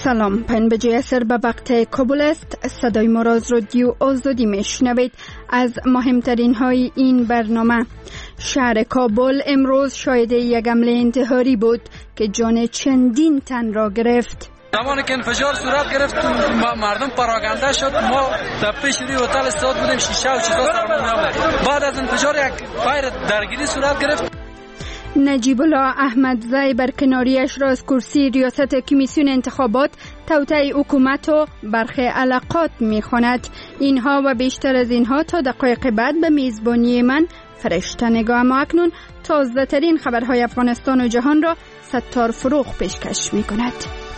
سلام، پنبه اثر به وقت کابل است. صدای ما را از رادیو آزادی میشنوید. از مهمترین های این برنامه: شهر کابل امروز شاهد یک حمله انتحاری بود که جان چندین تن را گرفت. زمانی که انفجار صورت گرفت مردم پراکنده شد. ما در پیش روی هتل استاد بودیم، شیشه و چیزا سرمون بود. بعد از انفجار یک فایر درگیری صورت گرفت. نجیب الله احمدزی برکناریش را از کرسی ریاست کمیسیون انتخابات توطئه حکومت و برخی علاقات می‌خواند. اینها و بیشتر از اینها تا دقایق بعد به میزبانی من فرشته نگاه. ما اکنون تازه ترین خبرهای افغانستان و جهان را ستار فروغ پیشکش می‌کند.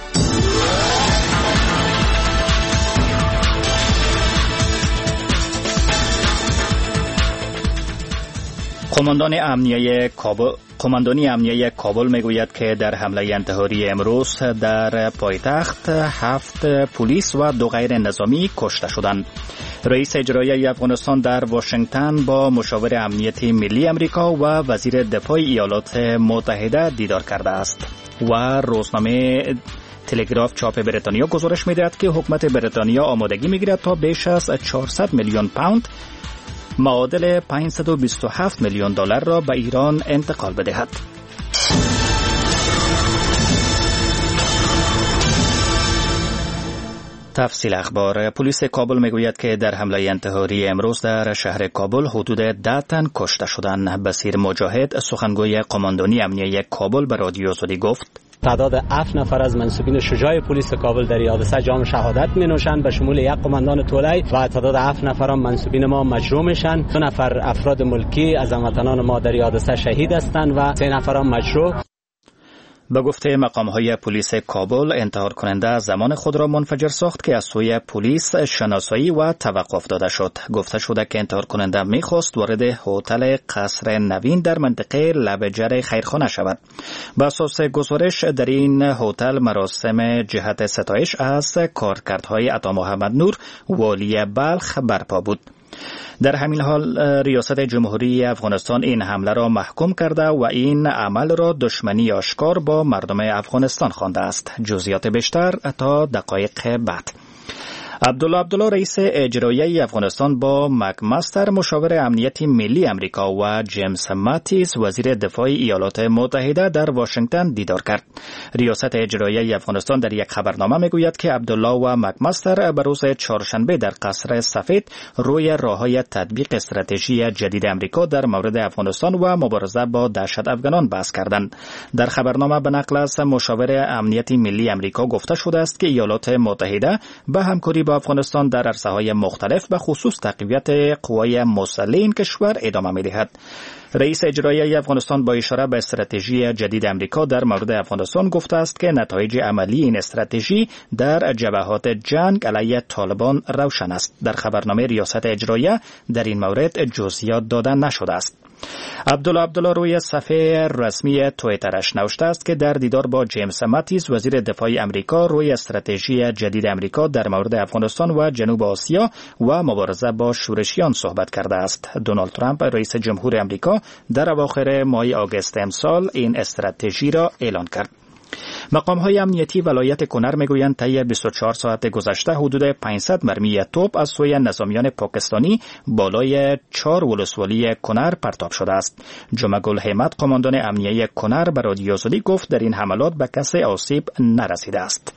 قماندانی امنیه کابل میگوید که در حمله انتحاری امروز در پایتخت 7 پلیس و 2 غیر نظامی کشته شدند. رئیس اجرایی افغانستان در واشنگتن با مشاور امنیت ملی امریکا و وزیر دفاع ایالات متحده دیدار کرده است و روزنامه تلگراف چاپ بریتانیا گزارش می‌دهد که حکومت بریتانیا آمادگی می‌گیرد تا بیش از 400 میلیون پوند معادل 527 میلیون دلار را به ایران انتقال بدهد. تفصیل اخبار: پلیس کابل میگوید که در حمله انتحاری امروز در شهر کابل حدود 10 تن کشته شدند. بصیر مجاهد سخنگوی قماندانی امنیه کابل به رادیو آزادی گفت: تعداد 7 نفر از منصوبین شجاع پلیس کابل در حادثه جام شهادت می-نوشند، به شمول یک قماندان طلای و تعداد 7 نفر هم منصوبین ما مجروح میشن. 2 نفر افراد ملکی از هموطنان ما در حادثه شهید هستند و 3 نفر هم مجروح. به گفته مقام‌های پلیس کابل، انتحار کننده زمان خود را منفجر ساخت که از سوی پلیس شناسایی و توقف داده شد. گفته شده که انتحار کننده می‌خواست وارد هتل قصر نوین در منطقه لبجر خیرخانه شود. بر اساس گزارش در این هتل مراسم جهت ستایش از کارکردهای عطا محمد نور والی بلخ برپا بود. در همین حال ریاست جمهوری افغانستان این حمله را محکوم کرده و این عمل را دشمنی آشکار با مردم افغانستان خوانده است. جزئیات بیشتر تا دقایق بعد. عبدالله رئیس اجرایی افغانستان با مکمستر مشاور امنیت ملی امریکا و جیمز ماتیس وزیر دفاع ایالات متحده در واشنگتن دیدار کرد. ریاست اجرایی افغانستان در یک خبرنامه میگوید که عبدالله و مکمستر به روز چهارشنبه در قصر سفید روی راههای تطبیق استراتژی جدید امریکا در مورد افغانستان و مبارزه با دهشت افغانان بحث کردند. در خبرنامه به نقل از مشاور امنیت ملی امریکا گفته شده است که ایالات متحده به همکاری با افغانستان در عرصه‌های مختلف به خصوص تقویت قوای مسلح این کشور ادامه می‌دهد. رئیس اجرایی افغانستان با اشاره به استراتژی جدید امریکا در مورد افغانستان گفته است که نتایج عملی این استراتژی در جبهات جنگ علیه طالبان روشن است. در خبرنامه ریاست اجرایی در این مورد جزئیات داده نشده است. عبدالله روی صفحه رسمی توییترش نوشته است که در دیدار با جیمز ماتیس وزیر دفاع امریکا روی استراتژی جدید امریکا در مورد افغانستان و جنوب آسیا و مبارزه با شورشیان صحبت کرده است. دونالد ترامپ رئیس جمهور امریکا در اواخر ماه آگوست امسال این استراتژی را اعلان کرد. مقام‌های امنیتی ولایت کنر میگویند طی 24 ساعت گذشته حدود 500 مرمی توپ از سوی نظامیان پاکستانی بالای 4 ولسوالی کنر پرتاب شده است. جمعه گل حمد قماندان امنیه کنر به رادیو آزادی گفت در این حملات به کسی آسیب نرسیده است.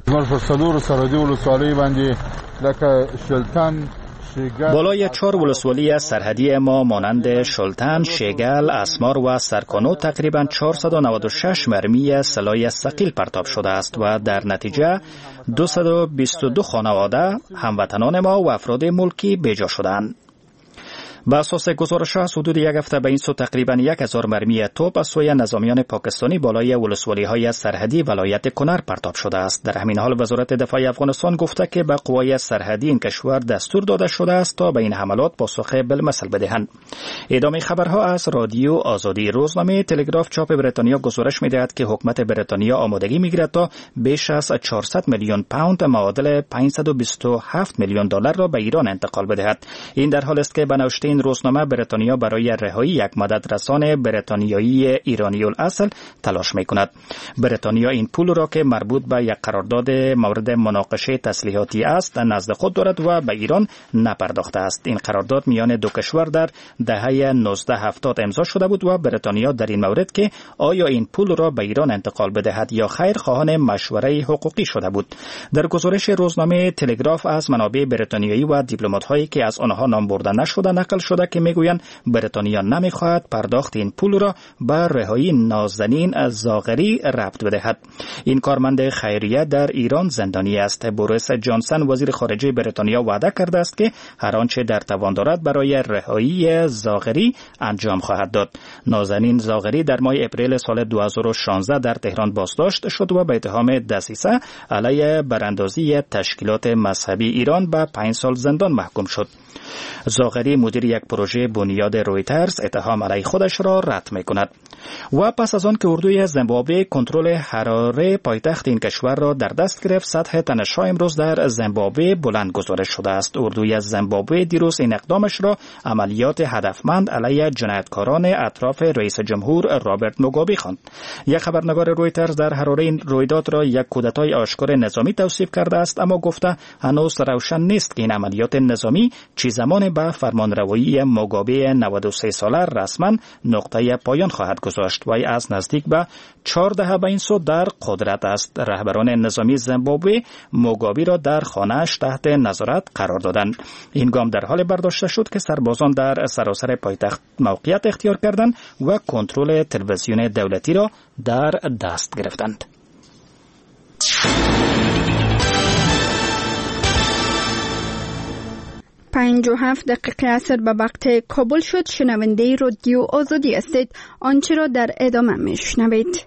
بالای 4 ولسوالی سرحدی ما مانند شلتن، شیگل، اسمار و سرکانو تقریبا 496 مرمی سلاح ثقیل پرتاب شده است و در نتیجه 222 خانواده هموطنان ما و افراد ملکی بیجا شدند. به اساس گزارش حدود یک هفته به این سو تقریبا 1000 مرمی توپ از سوی نظامیان پاکستانی بالای ولسوالی‌های سرحدی ولایت کنر پرتاب شده است. در همین حال وزارت دفاع افغانستان گفته که به قوای سرحدی این کشور دستور داده شده است تا به این حملات پاسخ بالمثل بدهند. ادامه خبرها از رادیو آزادی. روزنامه تلگراف چاپ بریتانیا گزارش می‌دهد که حکومت بریتانیا آمادگی می‌گیرد تا بیش از 400 میلیون پوند معادل 527 میلیون دلار را به ایران انتقال بدهد. این در حالی است که به نوشته این روزنامه بریتانیا برای رهایی یک مددرسان بریتانیایی ایرانی الاصل تلاش می‌کند. بریتانیا این پول را که مربوط به یک قرارداد مورد مناقشه تسلیحاتی است نزد خود دارد و به ایران نپرداخته است. این قرارداد میان دو کشور در دهه 1970 امضا شده بود و بریتانیا در این مورد که آیا این پول را به ایران انتقال بدهد یا خیر خواهان مشوره حقوقی شده بود. در گزارش روزنامه تلگراف از منابع بریتانیایی و دیپلمات‌هایی که از آنها نام برده نشده نقل شده که میگویند بریتانیا نمیخواهد پرداخت این پول را به رهایی نازنین زاغری ربط بدهد. این کارمند خیریه در ایران زندانی است. بوریس جانسن وزیر خارجه بریتانیا وعده کرده است که هر آنچه در توان دارد برای رهایی زاغری انجام خواهد داد. نازنین زاغری در ماه اپریل سال 2016 در تهران بازداشت شد و به اتهام دسیسه علیه براندازی تشکیلات مذهبی ایران به 5 سال زندان محکوم شد. زاغری مدیر یک پروژه بنیاد رویترز اتهام علیه خودش را رد می‌کند. و پس از آن که اردوی زیمبابوه کنترل حراره پایتخت این کشور را در دست گرفت، سطح تنش‌ها امروز در زیمبابوه بلند گزارش شده است. اردوی زیمبابوه دیروز این اقدامش را عملیات هدفمند علیه جنایتکاران اطراف رئیس جمهور رابرت موگابی خواند. یک خبرنگار رویترز در حراره این رویداد را یک کودتای آشکار نظامی توصیف کرده است، اما گفته هنوز روشن نیست که این عملیات نظامی چه زمان به فرمانروایی موگابی 93 ساله رسما نقطه پایان خواهد گذاشت. وی از نزدیک به 4 دهه به این سو در قدرت است. رهبران نظامی زیمبابوه موگابی را در خانه‌اش تحت نظارت قرار دادند. این گام در حال برداشته شد که سربازان در سراسر پایتخت موقعیت اختیار کردند و کنترل تلویزیون دولتی را در دست گرفتند. 57 دقیقه عصر به وقت کابل شد. شنونده رادیو آزادی هستید. آنچه را در ادامه میشنوید.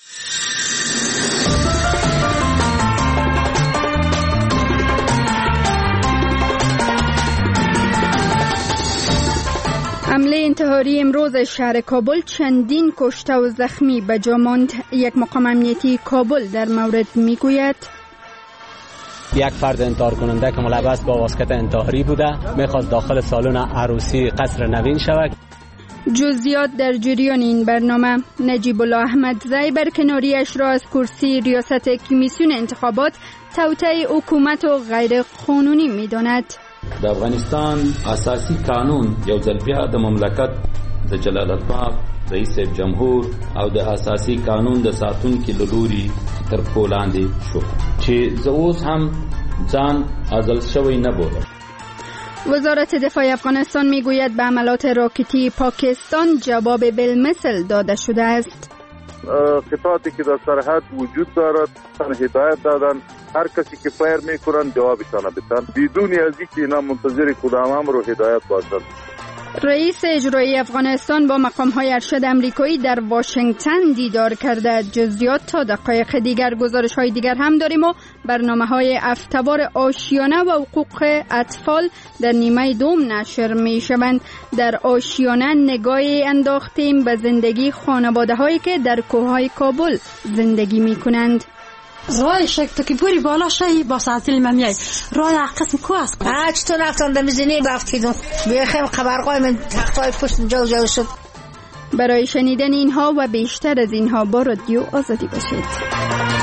حمله انتحاری امروز شهر کابل چندین کشته و زخمی به جا ماند. یک مقام امنیتی کابل در مورد میگوید یک فرد انتحار کننده که ملبس با واسکت انتحاری بوده میخواست داخل سالن عروسی قصر نوین شود. جزئیات در جریان این برنامه. نجیب الله احمدزی برکناریش را از کرسی ریاست کمیسیون انتخابات توطئه حکومت و غیر قانونی می‌داند. د افغانستان اساسي قانون یو ځل بیا د مملکت د جلال الله رئیس جمهور او د اساسي قانون د ساتونکو لوري تر پولاندې شو چې زه اوس هم ځان ازل شوی نه بولم. وزارت دفاع افغانستان میگوید به حملات راکتی پاکستان جواب بالمثل داده شده است. قطعاتی که در سرحد وجود دارد هدایت دادن هر کسی که فایر میکنن جوابشان بدن بدون از اینکه اینا منتظر کدام امر و هدایت باشند. رئیس اجرایی افغانستان با مقام‌های ارشد امریکایی در واشنگتن دیدار کرده. جزئیات تا دقایق دیگر. گزارش‌های دیگر هم داریم و برنامه‌های افتوار آشیانه و حقوق اطفال در نیمه دوم نشر می‌شوند. در آشیانه نگاهی انداختیم به زندگی خانواده‌هایی که در کوههای کابل زندگی می‌کنند. رای شکل که بوری بالا شایی با ساعتی ممیای رای قسم کو است چطور رفتم دمیزینی رفتیدم بیخیم خبرقای من تختای پشت جو شد. برای شنیدن اینها و بیشتر از اینها با رادیو آزادی باشید.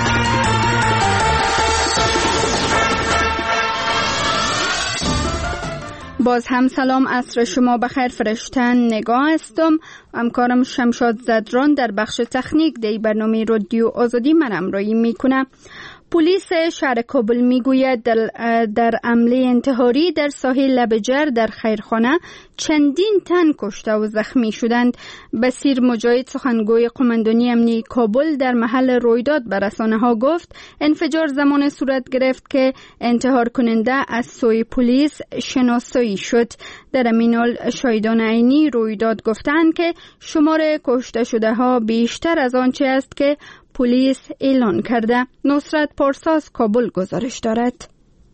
باز هم سلام، عصر شما بخیر. فرشتن نگاه هستم. همکارم شمشاد زدران در بخش تکنیک دی برنامه رادیو آزادی من همراهی میکنه. پلیس شهر کابل میگوید در حمله انتحاری در ساحل لبجر در خیرخانه چندین تن کشته و زخمی شدند. بصیر مجاهد سخنگوی قماندانی امنیتی کابل در محل رویداد به رسانه‌ها گفت انفجار زمان صورت گرفت که انتحار کننده از سوی پلیس شناسایی شد. در همین حال شاهدان عینی رویداد گفتند که شمار کشته شده ها بیشتر از آنچه است که پلیس اعلان کرده. نصرت پارسا از کابل گزارش دارد.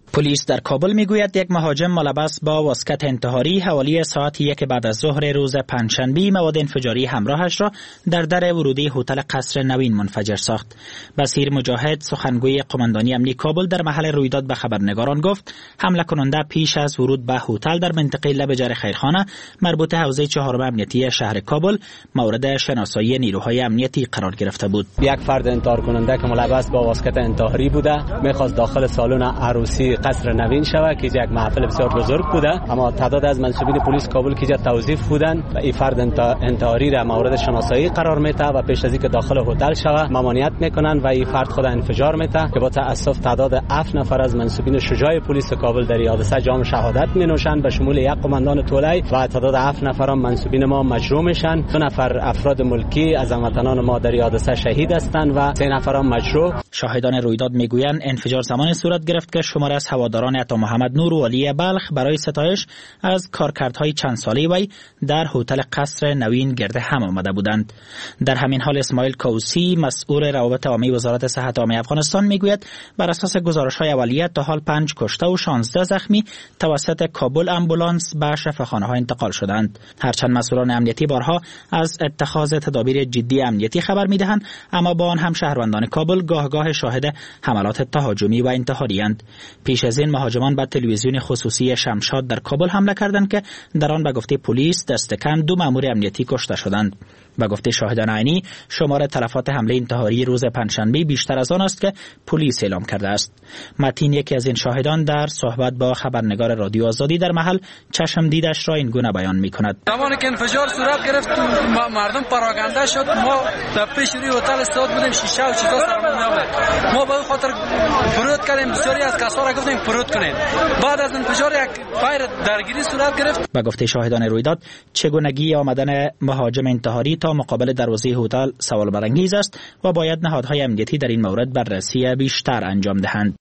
پلیس در کابل میگوید یک مهاجم ملبس با واسکت انتحاری حوالی ساعت 1 بعد از ظهر روز پنجشنبه مواد انفجاری همراهش را در ورودی هتل قصر نوین منفجر ساخت. بصیر مجاهد سخنگوی قماندانی امنیتی کابل در محل رویداد به خبرنگاران گفت حمله کننده پیش از ورود به هتل در منطقه لبجر خیرخانه مربوط حوزه 4 امنیتی شهر کابل مورد شناسایی نیروهای امنیتی قرار گرفته بود. یک فرد انتحار کننده که ملبس با واسکت انتحاری بوده می‌خواست داخل سالن عروسی قصر نوین شود که یک محفل بسیار بزرگ بوده، اما تعداد از منسوبین پلیس کابل که توظیف بودند و این فرد انتحاری را مورد شناسایی قرار میده و پیش از اینکه داخل هتل شود ممانعت میکنند و این فرد خود انفجار میده که با تاسف تعداد 7 نفر از منسوبین شجاع پلیس کابل در این حادثه جام شهادت مینوشند به شمول یک قماندان طلای و تعداد 7 نفر هم منسوبین ما مجروح میشن. 2 نفر افراد ملکی از هموطنان ما در این حادثه شهید هستند و 3 نفر هم مجروح. شاهدان رویداد میگویند انفجار زمانی صورت گرفت که شماری از هواداران عطا محمد نور و علی بلخ برای ستایش از کارکردهای چند ساله وی در هتل قصر نوین گرد هم آمده بودند. در همین حال اسماعیل کوسی مسئول روابط عامه وزارت صحت عامه افغانستان میگوید بر اساس گزارش‌های اولیه تا حال 5 کشته و 16 زخمی توسط کابل آمبولانس به شفاخانه‌ها انتقال شدند. هرچند مسئولان امنیتی بارها از اتخاذ تدابیر جدی امنیتی خبر میدهند، اما با آن هم شهروندان کابل گاه شاهد حملات تهاجمی و انتحاری‌اند. پیش از این مهاجمان به تلویزیون خصوصی شمشاد در کابل حمله کردند که در آن به گفته پلیس دست کم 2 مأمور امنیتی کشته شدند. به گفته شاهدان عینی شمار تلفات حمله انتحاری روز پنجشنبه بیشتر از آن است که پلیس اعلام کرده است. متین یکی از این شاهدان در صحبت با خبرنگار رادیو آزادی در محل چشم دیدش را این گونه بیان می‌کند. زمانی که انفجار صورت گرفت مردم پراکنده شد. ما در پیش روی هتل استاد بودیم، شیشه و چیزا سرمون نبود. ما به خاطر فرود کردیم، بسیاری از کسا را گفتیم فرود کنید. بعد از انفجار یک فایر درگیری صورت گرفت. به گفته شاهدان رویداد چگونگی آمدن مهاجم انتحاری تا مقابل دروازه هتل سوال برانگیز است و باید نهادهای امنیتی در این مورد بررسی بیشتر انجام دهند.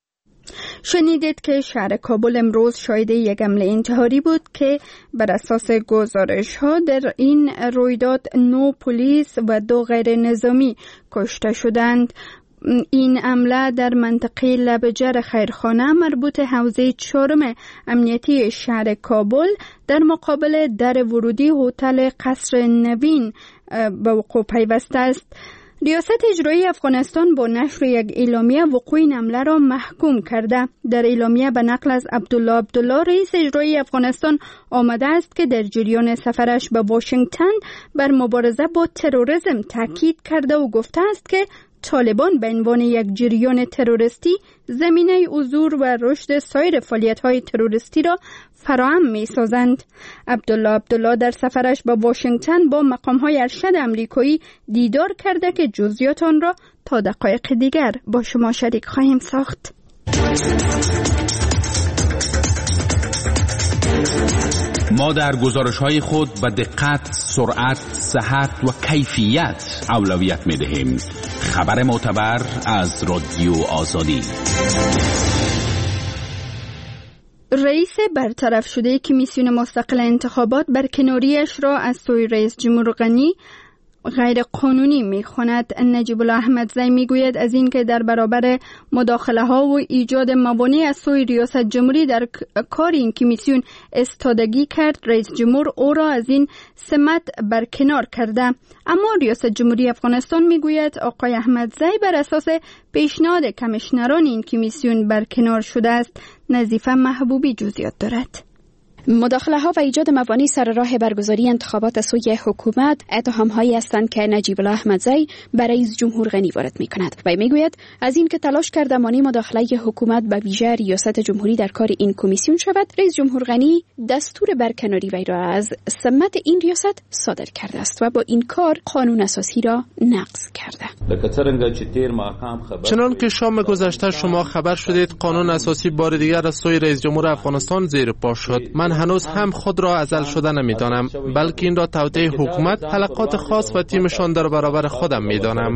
شنیدید که شهر کابل امروز شاهد یک حمله انتحاری بود که بر اساس گزارش‌ها در این رویداد 9 پلیس و 2 غیر نظامی کشته شدند. این حمله در منطقه لبجر خیرخانه مربوط حوزه 4 امنیتی شهر کابل در مقابل در ورودی هتل قصر نوین به وقوع پیوسته است. ریاست اجرایی افغانستان با نشر یک اعلامیه وقوع این حمله را محکوم کرده. در اعلامیه به نقل از عبدالله رئیس اجرایی افغانستان آمده است که در جریان سفرش به واشنگتن بر مبارزه با تروریسم تاکید کرده و گفته است که طالبان به عنوان یک جریان تروریستی زمینه حضور و رشد سایر فعالیت‌های تروریستی را فراهم می‌سازند. عبدالله در سفرش به واشنگتن با مقام‌های ارشد آمریکایی دیدار کرده که جزئیات آن را تا دقایق دیگر با شما شریک خواهیم ساخت. ما در گزارش‌های خود به دقت، سرعت، صحت و کیفیت اولویت می‌دهیم. خبر معتبر از رادیو آزادی. رئیس برطرف شده کمیسیون مستقل انتخابات برکناریش را از سوی رئیس جمهور غنی غیر قانونی می‌خواند. نجیب الله احمدزی میگوید از اینکه در برابر مداخله ها و ایجاد موانع از سوی ریاست جمهوری در کار این کمیسیون استادگی کرد، رئیس جمهور او را از این سمت برکنار کرده. اما ریاست جمهوری افغانستان میگوید آقای احمدزی بر اساس پیشنهاد کمیشنران این کمیسیون برکنار شده است. نظیفه محبوبی جزئیات دارد. مداخله ها و ایجاد موانع سر راه برگزاری انتخابات از سوی حکومت اتهام‌هایی هستند که نجیب الله احمدزی برای رئیس جمهور غنی وارد می‌کند و میگوید از این که تلاش کرده مانع مداخله حکومت به ویژه ریاست جمهوری در کار این کمیسیون شود، رئیس جمهور غنی دستور برکناری وی را از سمت این ریاست صادر کرده است و با این کار قانون اساسی را نقض کرده. چنان که شام گذشته شما خبر شدید قانون اساسی بار دیگر از سوی رئیس جمهور افغانستان زیر پا شد. من هنوز هم خود را ازل شده نمیدانم، بلکه این را توطئه حکومت، حلقات خاص و تیمشان در برابر خودم میدانم.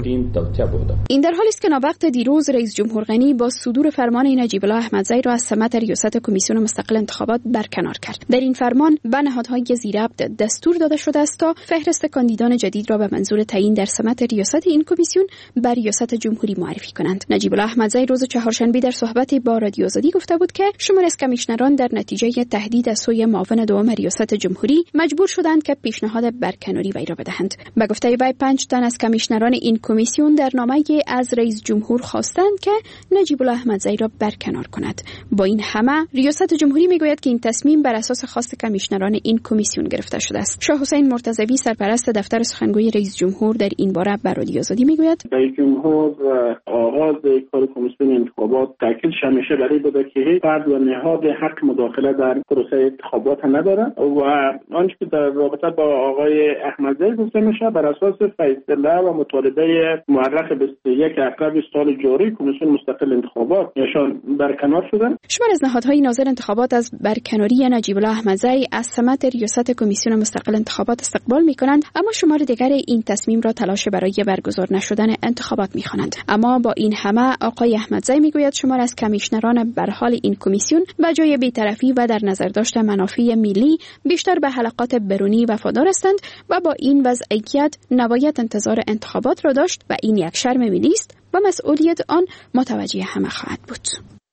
این در حالی است که ناوقت دیروز رئیس جمهور غنی با صدور فرمان نجیب الله احمدزی را از سمت ریاست کمیسیون مستقل انتخابات برکنار کرد. در این فرمان به نهادهای زیربط دستور داده شده است تا فهرست کاندیدان جدید را به منظور تعیین در سمت ریاست این کمیسیون به ریاست جمهوری معرفی کنند. نجیب الله احمدزی روز چهارشنبه در صحبتی با رادیو آزادی گفته بود که شماری از کمیشنران در نتیجه تهدید از سوی معاون دوم ریاست جمهوری مجبور شدند که پیشنهاد برکناری وی را بدهند. به گفته وی 5 تن از کمیشنران این کمیسیون در نامه‌ای از رئیس جمهور خواستند که نجیب الله احمدزی را برکنار کند. با این همه ریاست جمهوری میگوید که این تصمیم بر اساس خواست کمیشنران این کمیسیون گرفته شده است. شاه حسین مرتضوی سرپرست دفتر سخنگوی رئیس جمهور در این باره به رادیو آزادی میگوید رئیس جمهور آغاز کار کمیسیون انتخابات تاکید همیشه برای بوده که هیچ فرد و نهاد حق مداخله در پروسه انتخابات نداره و آنچه که در رابطه با آقای احمدزی گفته میشه بر اساس فیصله و مطالبه مورخ 21 اکتبر سال جاری کمیسیون مستقل انتخابات نشان برکنار شدن. شمار از نهادهای ناظر انتخابات از برکناری نجیب الله احمدزی از سمت ریاست کمیسیون مستقل انتخابات استقبال میکنند، اما شمار دیگر این تصمیم را تلاش برای برگزار نشدن انتخابات میخوانند. اما با این همه آقای احمدزی میگوید شمار از کمیشنران به حال این کمیسیون به جای بی‌طرفی و در نظر داشتن منافع ملی بیشتر به حلقات برونی وفادار هستند و با این وضعیت نباید انتظار انتخابات را داشت و این یک شرم ملی است و مسئولیت آن متوجه همه خواهد بود.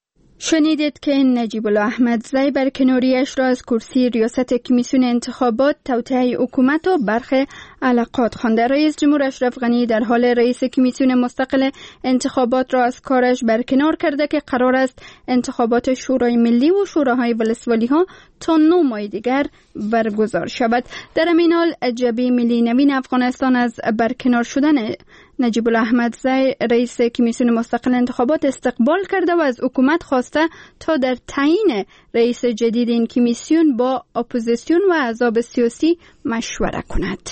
شنیدید که نجیب الله احمدزی برکناریش را از کرسی ریاست کمیسیون انتخابات توطئه حکومت و برخی علاقات خوانده. رئیس جمهور اشرف غنی در حال رئیس کمیسیون مستقل انتخابات را از کارش برکنار کرده که قرار است انتخابات شورای ملی و شوراهای ولسوالی ها تا 9 ماه دیگر برگزار شود. در همین حال جبهه ملی نوین افغانستان از برکنار شدن نجیب الله احمدزی رئیس کمیسیون مستقل انتخابات استقبال کرده و از حکومت خواسته تا در تعیین رئیس جدید این کمیسیون با اپوزیسیون و احزاب سیاسی مشوره کند.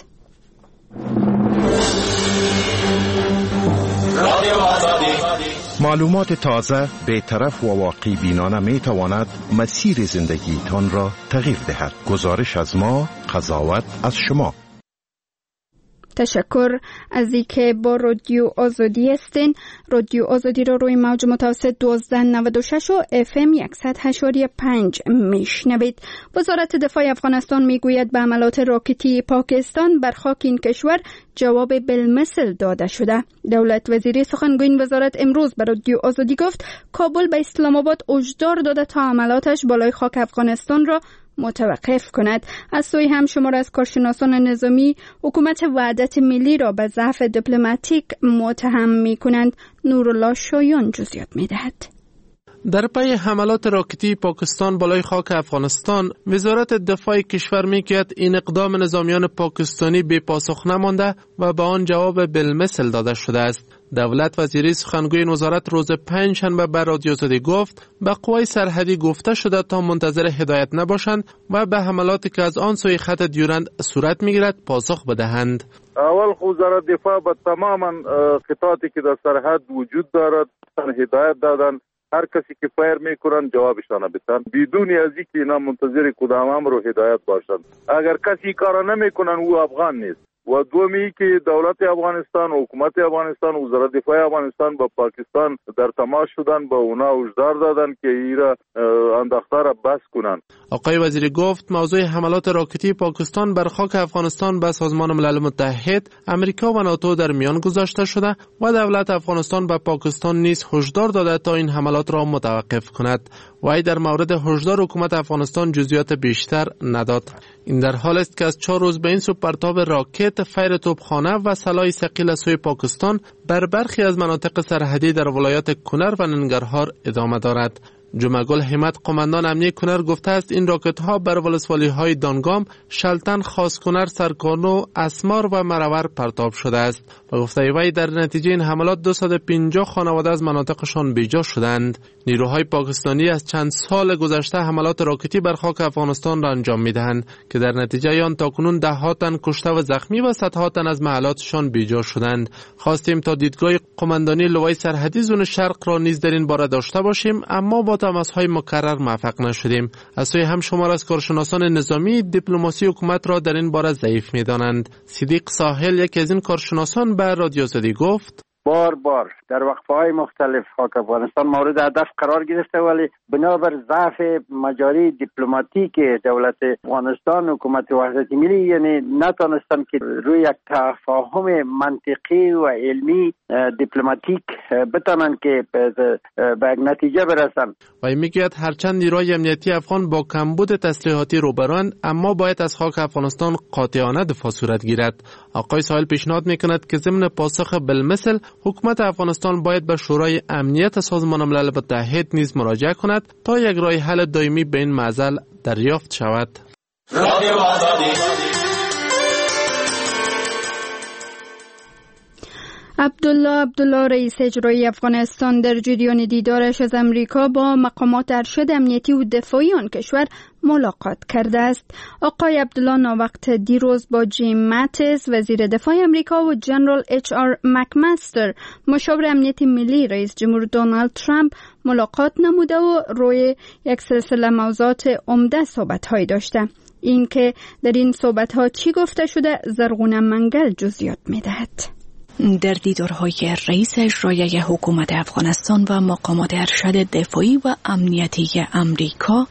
معلومات تازه، بی‌طرف و واقع بینانه می تواند مسیر زندگیتان را تغییر دهد. گزارش از ما، قضاوت از شما. تشکر از اینکه با رادیو آزادی هستین. رادیو آزادی را روی موج متوسط 1296 و FM 100.5 میشنوید. وزارت دفاع افغانستان میگوید به حملات راکتی پاکستان بر خاک این کشور جواب بالمثل داده شده. دولت وزیری سخنگوی این وزارت امروز به رادیو آزادی گفت کابل به اسلام آباد هشدار داده تا حملاتش بالای خاک افغانستان را متوقف کند. از سوی هم شمار از کارشناسان نظامی حکومت وحدت ملی را به ضعف دیپلماتیک متهم می کنند. نورالله شایان جزئیات می دهد. در پی حملات راکتی پاکستان بالای خاک افغانستان، وزارت دفاع کشور میگوید این اقدام نظامیان پاکستانی بی پاسخ نمانده و به آن جواب بالمثل داده شده است. دولت وزیری سخنگوی این وزارت روز 5 شنبه به رادیو آزادی گفت به قوای سرحدی گفته شده تا منتظر هدایت نباشند و به حملاتی که از آن سوی خط دیورند صورت میگیرد پاسخ بدهند. اول وزارت دفاع به تماما قطعاتی که در سرحد وجود دارد هدایت دادن هر کسی که فایر میکنن جوابشان بدن بدون از اینکه اینا منتظر کدام امر و هدایت باشند. اگر کسی کار نمیکنن او افغان نیست. و دومی که دولت افغانستان و حکومت افغانستان و وزارت دفاع افغانستان با پاکستان در تماس شدن با اونا هشدار دادن که ایرا انداخته را بس کنن. آقای وزیری گفت موضوع حملات راکتی پاکستان بر خاک افغانستان به سازمان ملل متحد، امریکا و ناتو در میان گذاشته شده و دولت افغانستان به پاکستان نیز هشدار داده تا این حملات را متوقف کند. وی در مورد هشدار حکومت افغانستان جزئیات بیشتر نداد. این در حال است که از 4 روز به این سو پرتاب راکت، فیر توپخانه و سلاح ثقیل از سوی پاکستان بر برخی از مناطق سرحدی در ولایات کنر و ننگرهار ادامه دارد. جمعگل همت قماندان امنیه کنر گفته است این راکت ها بر ولسوالی های دانگام، شلتن، خاصکنر، سرکانو، اسمار و مرور پرتاب شده است و گفته وی در نتیجه این حملات 250 خانواده از مناطقشان بیجا شدند. نیروهای پاکستانی از چند سال گذشته حملات راکتی بر خاک افغانستان را انجام میدهند که در نتیجه آن تاکنون 10 تن کشته و زخمی و 100 تن از محلاتشان بیجا شدند. خواستیم تا دیدگاه قماندانی لوای سرحدی زون شرق را نیز در این باره داشته باشیم، اما با تماس‌های مکرر موفق نشدیم. از سوی هم شمار از کارشناسان نظامی دیپلماسی حکومت را در این باره ضعیف می‌دانند. صدیق ساحل یکی از این کارشناسان به رادیو آزادی گفت: بار در وقفه‌های مختلف خاک افغانستان مورد هدف قرار گرفته، ولی بنابر ضعف مجاری دیپلماتیک دولت افغانستان حکومت وحدت ملی یعنی نتونستن که روی یک تفاهم منطقی و علمی دیپلماتیک بتونن که به نتیجه برسن. و میگوید هرچند نیروهای امنیتی افغان با کمبود تسلیحاتی روبروند، اما باید از خاک افغانستان قاطعانه دفاع صورت گیرد. آقای ساحل پیشنهاد میکند که ضمن پاسخ بالمثل حکومت افغانستان باید به شورای امنیت سازمان ملل متحد نیز مراجعه کند تا یک راه حل دائمی به این معضل دریافت شود. عبدالله رئیس اجرایی افغانستان در جریان دیدارش از امریکا با مقامات ارشد امنیتی و دفاعی آن کشور ملاقات کرده است. آقای عبدالله ناوقت دیروز با جیم ماتیس وزیر دفاع امریکا و جنرال HR مکمستر مشاور امنیت ملی رئیس جمهور دونالد ترامپ ملاقات نموده و روی یک سلسله موضوعات عمده صحبت‌هایی داشته. این که در این صحبت‌ها چی گفته شده زرغونه منگل جزئیات می‌دهد. در دیدارهای رئیس اجرایی حکومت افغانستان و مقامات ارشد دفاعی و امنیتی امریکا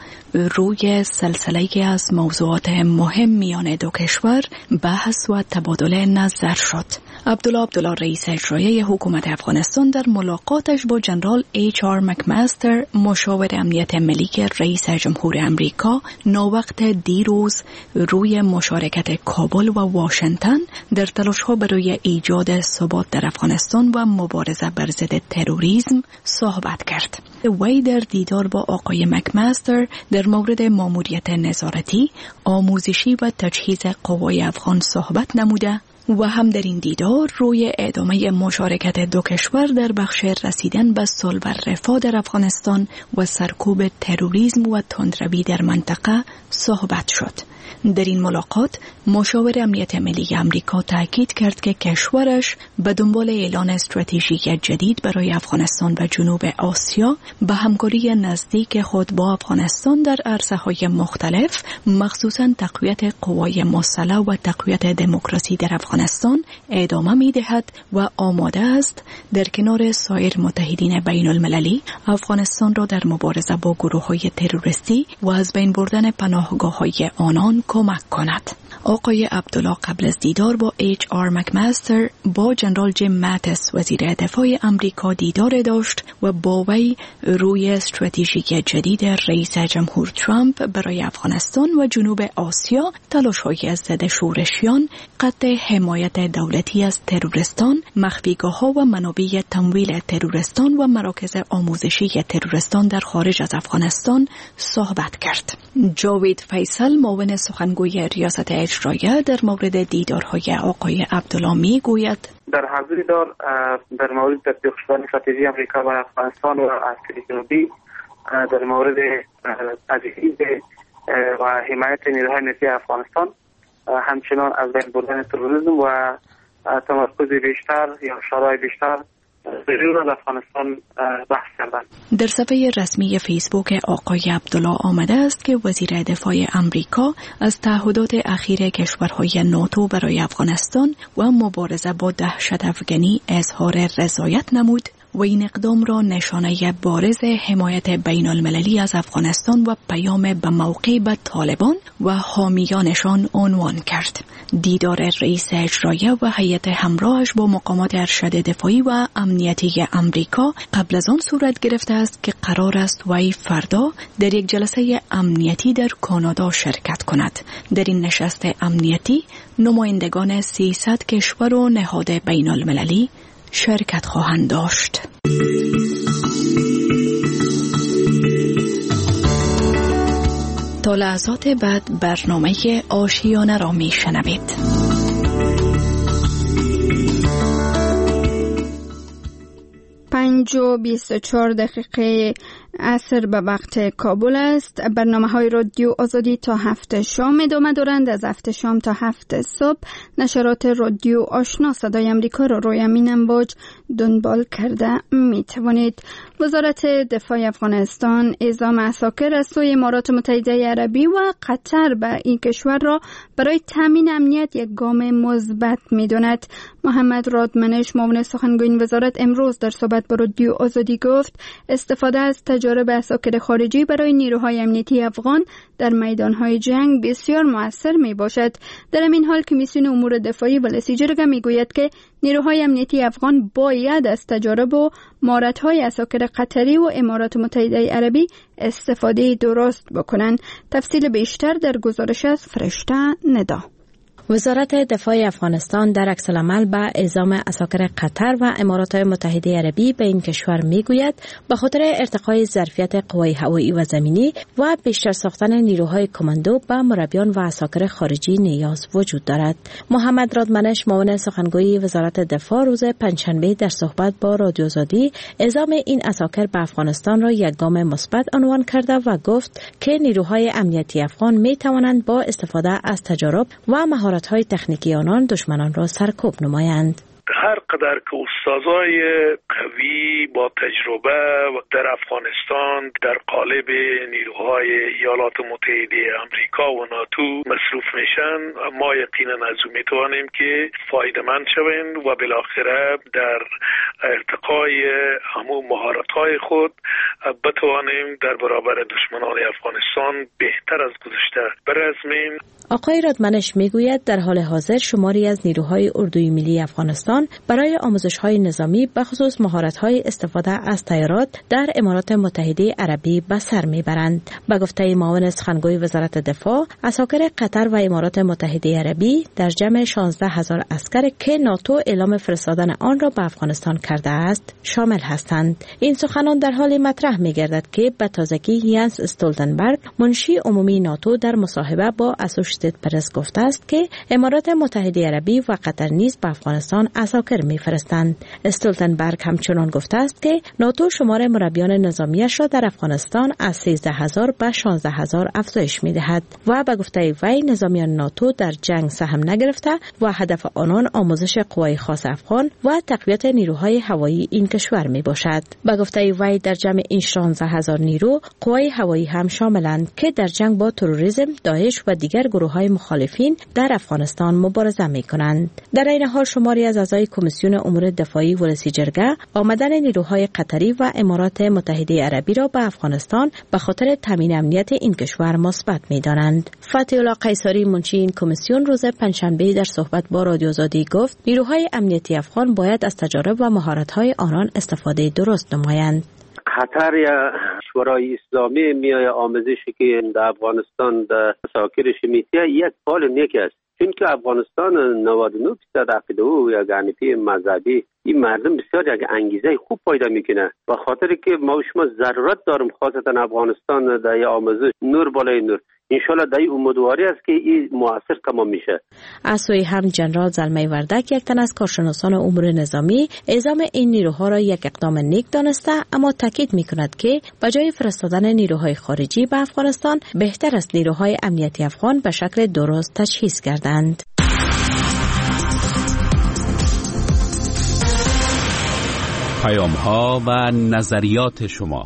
روی سلسله از موضوعات مهم میان دو کشور بحث و تبادل نظر شد. عبدالله رئیس اجرایی حکومت افغانستان در ملاقاتش با جنرال HR مکمستر مشاور امنیت ملی رئیس جمهور امریکا ناوقت دیروز روی مشارکت کابل و واشنگتن در تلاش‌ها برای ایجاد ثبات در افغانستان و مبارزه بر ضد تروریسم صحبت کرد. وی در دیدار با آقای مکمستر در مورد ماموریت نظارتی، آموزشی و تجهیز قوای افغان صحبت نموده و هم در این دیدار روی ادامه مشارکت دو کشور در بخش رسیدن به صلح و رفاه در افغانستان و سرکوب تروریسم و تندروی در منطقه صحبت شد. در این ملاقات مشاور امنیت ملی امریکا تاکید کرد که کشورش به دنبال اعلان استراتژی جدید برای افغانستان و جنوب آسیا به همکاری نزدیک خود با افغانستان در عرصه‌های مختلف، مخصوصاً تقویت قوای مسلح و تقویت دموکراسی در افغانستان ادامه می‌دهد و آماده است در کنار سایر متحدین بین المللی افغانستان را در مبارزه با گروه‌های تروریستی و از بین بردن پناهگاه‌های آنان کمک کند. آقای عبدالله قبل از دیدار با HR مکمستر با جنرال جیم ماتیس وزیر دفاع امریکا دیدار داشت و با وی روی استراتژی جدید رئیس جمهور ترامپ برای افغانستان و جنوب آسیا، تلاش‌های ضد شورشیان، قطع حمایت دولتی از تروریستان، مخفیگاه‌ها و منابع تمویل تروریستان و مراکز آموزشی تروریستان در خارج از افغانستان صحبت کرد. جاوید فیصل معاون سخنگوی ریاست اجرایی در مورد دیدارهای آقای عبدالله میگوید: در هر دیدار در مورد تطبیق شدن استراتژی امریکا برای افغانستان و عسکری جنوبی، در مورد تجهیز و حمایت نیروهای امنیتی افغانستان، همچنان از بین بردن تروریسم و تمرکز بیشتر یا شورای بیشتر در افغانستان بحث کردن. در صفحه رسمی فیسبوک آقای عبدالله آمده است که وزیر دفاع امریکا از تعهدات اخیر کشورهای ناتو برای افغانستان و مبارزه با دهشت افغانی اظهار رضایت نمود و این اقدام را نشانه بارز حمایت بین المللی از افغانستان و پیام به موقع به طالبان و حامیانشان عنوان کرد. دیدار رئیس اجرایی و هیئت همراهش با مقامات ارشد دفاعی و امنیتی امریکا قبل از آن صورت گرفته است که قرار است وی فردا در یک جلسه امنیتی در کانادا شرکت کند. در این نشست امنیتی نمایندگان 300 کشور و نهاد بین المللی شرکت خواهند داشت. تا لحظات بعد برنامه آشیانه را می شنوید. 5:24 عصر به وقت کابل است. برنامه‌های رادیو آزادی تا 7 شام ادامه دارند. از 7 شام تا 7 صبح نشرات رادیو آشنا صدای امریکا را روی امین امواج دنبال کرده می توانید. وزارت دفاع افغانستان اعزام عساکر از سوی امارات متحده عربی و قطر به این کشور را برای تامین امنیت یک گام مثبت می داند. محمد رادمنش معاون سخنگوی وزارت امروز در صحبت با رادیو آزادی گفت استفاده از تجارب عساکر خارجی برای نیروهای امنیتی افغان در میدانهای جنگ بسیار مؤثر می باشد. در این حال کمیسیون امور دفاعی ولسی جرگه می گوید که نیروهای امنیتی افغان باید از تجارب و مهارت‌های عساکر قطری و امارات متحده عربی استفاده درست بکنند. تفصیل بیشتر در گزارش از فرشته ندا. وزارت دفاع افغانستان در عکس‌العمل به اعزام عساکر قطر و امارات متحده عربی به این کشور میگوید به خاطر ارتقای ظرفیت قوای هوایی و زمینی و بیشتر ساختن نیروهای کماندو به مربیان و عساکر خارجی نیاز وجود دارد. محمد رادمنش معاون سخنگوی وزارت دفاع روز پنجشنبه در صحبت با رادیو آزادی اعزام این عساکر به افغانستان را یک گام مثبت عنوان کرده و گفت که نیروهای امنیتی افغان می توانند با استفاده از تجارب و مهارت‌های تکنیکی آنان دشمنان را سرکوب نمایند. هر قدر که استادای قوی با تجربه و در افغانستان در قالب نیروهای ایالات متحده آمریکا و ناتو مصروف میشن، ما یقینا از او میتوانیم که فایده‌مند شویم و بالاخره در ارتقای همون مهارت‌های خود بتوانیم در برابر دشمنان افغانستان بهتر از گذشته برسیم. آقای رادمنش میگوید در حال حاضر شماری از نیروهای اردوی ملی افغانستان برای آموزش‌های نظامی به خصوص مهارت‌های استفاده از طیارات در امارات متحده عربی به سر میبرند. به گفته معاون سخنگوی وزارت دفاع، عساکر قطر و امارات متحده عربی در جمع 16,000 عسکر که ناتو اعلام فرستادن آن را به افغانستان کرده است شامل هستند. این سخنان در حال مطرح می‌گردد که به تازگی یانس استولتنبرگ منشی عمومی ناتو در مصاحبه با اسوشیتد پرس گفته است که امارات متحده عربی و قطر نیز به افغانستان عساکر می‌فرستند. استولتنبرگ همچنان گفته است که ناتو شمار مربیان نظامیش را در افغانستان از 13,000 به 16,000 افزایش می‌دهد و به گفته وی نظامیان ناتو در جنگ سهم نگرفته و هدف آنان آموزش قوای خاص افغان و تقویت نیروهای هوایی این کشور میباشد. به گفته وی در جمع این 16,000 نیرو قوای هوایی هم شاملند که در جنگ با تروریسم، داعش و دیگر گروه‌های مخالفین در افغانستان مبارزه می‌کنند. در این حال شماری از اعضای کمیسیون امور دفاعی ولسی جرگه آمدن نیروهای قطری و امارات متحده عربی را به افغانستان به خاطر تامین امنیت این کشور مثبت می‌دانند. فتحی الله قیصری منشی این کمیسیون روز پنجشنبه در صحبت با رادیو آزادی گفت نیروهای امنیتی افغان باید از تجارب و مهارت‌های آنان استفاده درست نمایند. قطر یا شورای اسلامی میای آموزشی که در افغانستان در عساکرش میتیه یک پال نیک است، چون که افغانستان 99% عقیده و یک حنفی مذهبی این مردم بسیار یک انگیزه خوب پیدا میکنه و خاطر که ما شما ضرورت دارم خاصتا افغانستان در آموزش نور بالای نور. انشالله در این امیدواری است که این موثر تمام میشه. از سوی هم جنرال زلمه وردک یک تن از کارشناسان امور نظامی اعزام این نیروها را یک اقدام نیک دانسته، اما تاکید میکند که بجای فرستادن نیروهای خارجی به افغانستان بهتر است نیروهای امنیتی افغان به شکل درست تجهیز گردند. پیام‌ها و نظریات شما.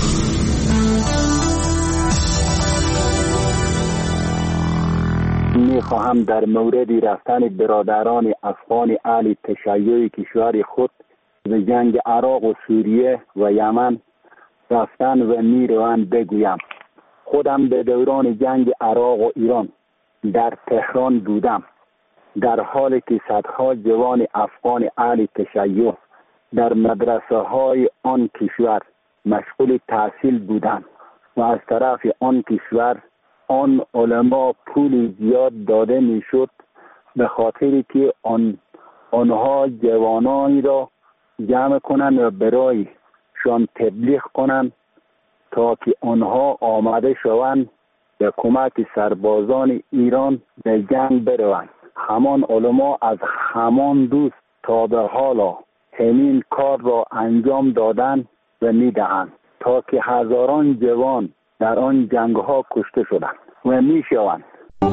میخواهم در مورد رفتن برادران افغان اهل تشیع کشور خود به جنگ عراق و سوریه و یمن رفتن و میروند بگویم. خودم به دوران جنگ عراق و ایران در تهران بودم، در حالی که صدها جوان افغان اهل تشیع در مدرسه های آن کشور مشغول تحصیل بودند و از طرف آن کشور آن علما پول زیاد داده میشد به خاطری که آنها جوانانی را جمع کنند و برای شان تبلیغ کنند تا که آنها آماده شوند به کمک سربازان ایران به جنگ بروند. همان علما از همان دوست تا به حالا همین کار را انجام دادن و میدهند تا که هزاران جوان در آن جنگ ها کشته شدند و میشوند.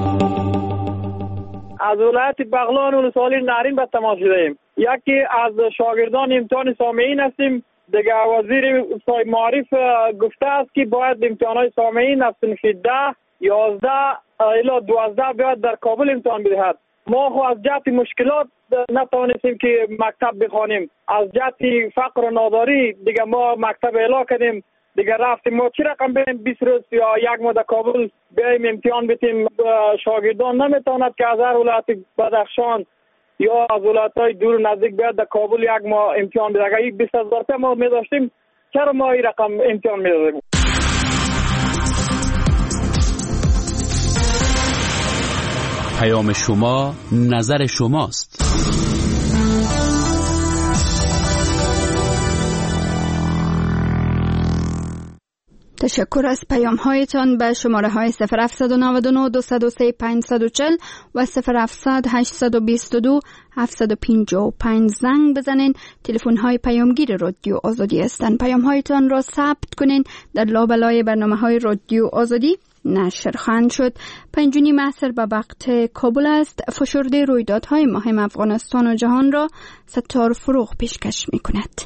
از ولایت بغلان ولسوالی نارین به تماس شدیم. یکی از شاگردان امتحان سامعین هستیم. دیگه وزیر معارف گفته است که باید امتحانات سامعین از صنف 10 11 الی 12 باید در کابل امتحان بدهد. ما خو از جهت مشکلات نتوانستیم که مکتب بخوانیم. از جهت فقر و ناداری دیگه ما مکتب اعلام کردیم. دیگه رفتیم ما چی رقم بریم 20 روز یا یک ماه در کابل بیاییم امتحان بدیم. شاگردان نمیتواند که از هر ولایت بدخشان یا از ولایت‌های دور و نزدیک بیاد در کابل یک ماه امتحان بده. اگر 20,000 تا ما می‌داشتیم چرا ما این رقم امتحان می‌دادیم؟ پیام شما نظر شماست. تشکر از پیام هایتان. به شماره های 0799 203 540 و 0700 822 755 زنگ بزنین. تلفن های پیامگیر رادیو آزادی هستند. پیام هایتان را ثبت کنین. در لابلای برنامه های رادیو آزادی نشر خواهند شد. 5 محصر به وقت کابل است. فشرده رویدادهای مهم افغانستان و جهان را ستار فروغ پیشکش می کند.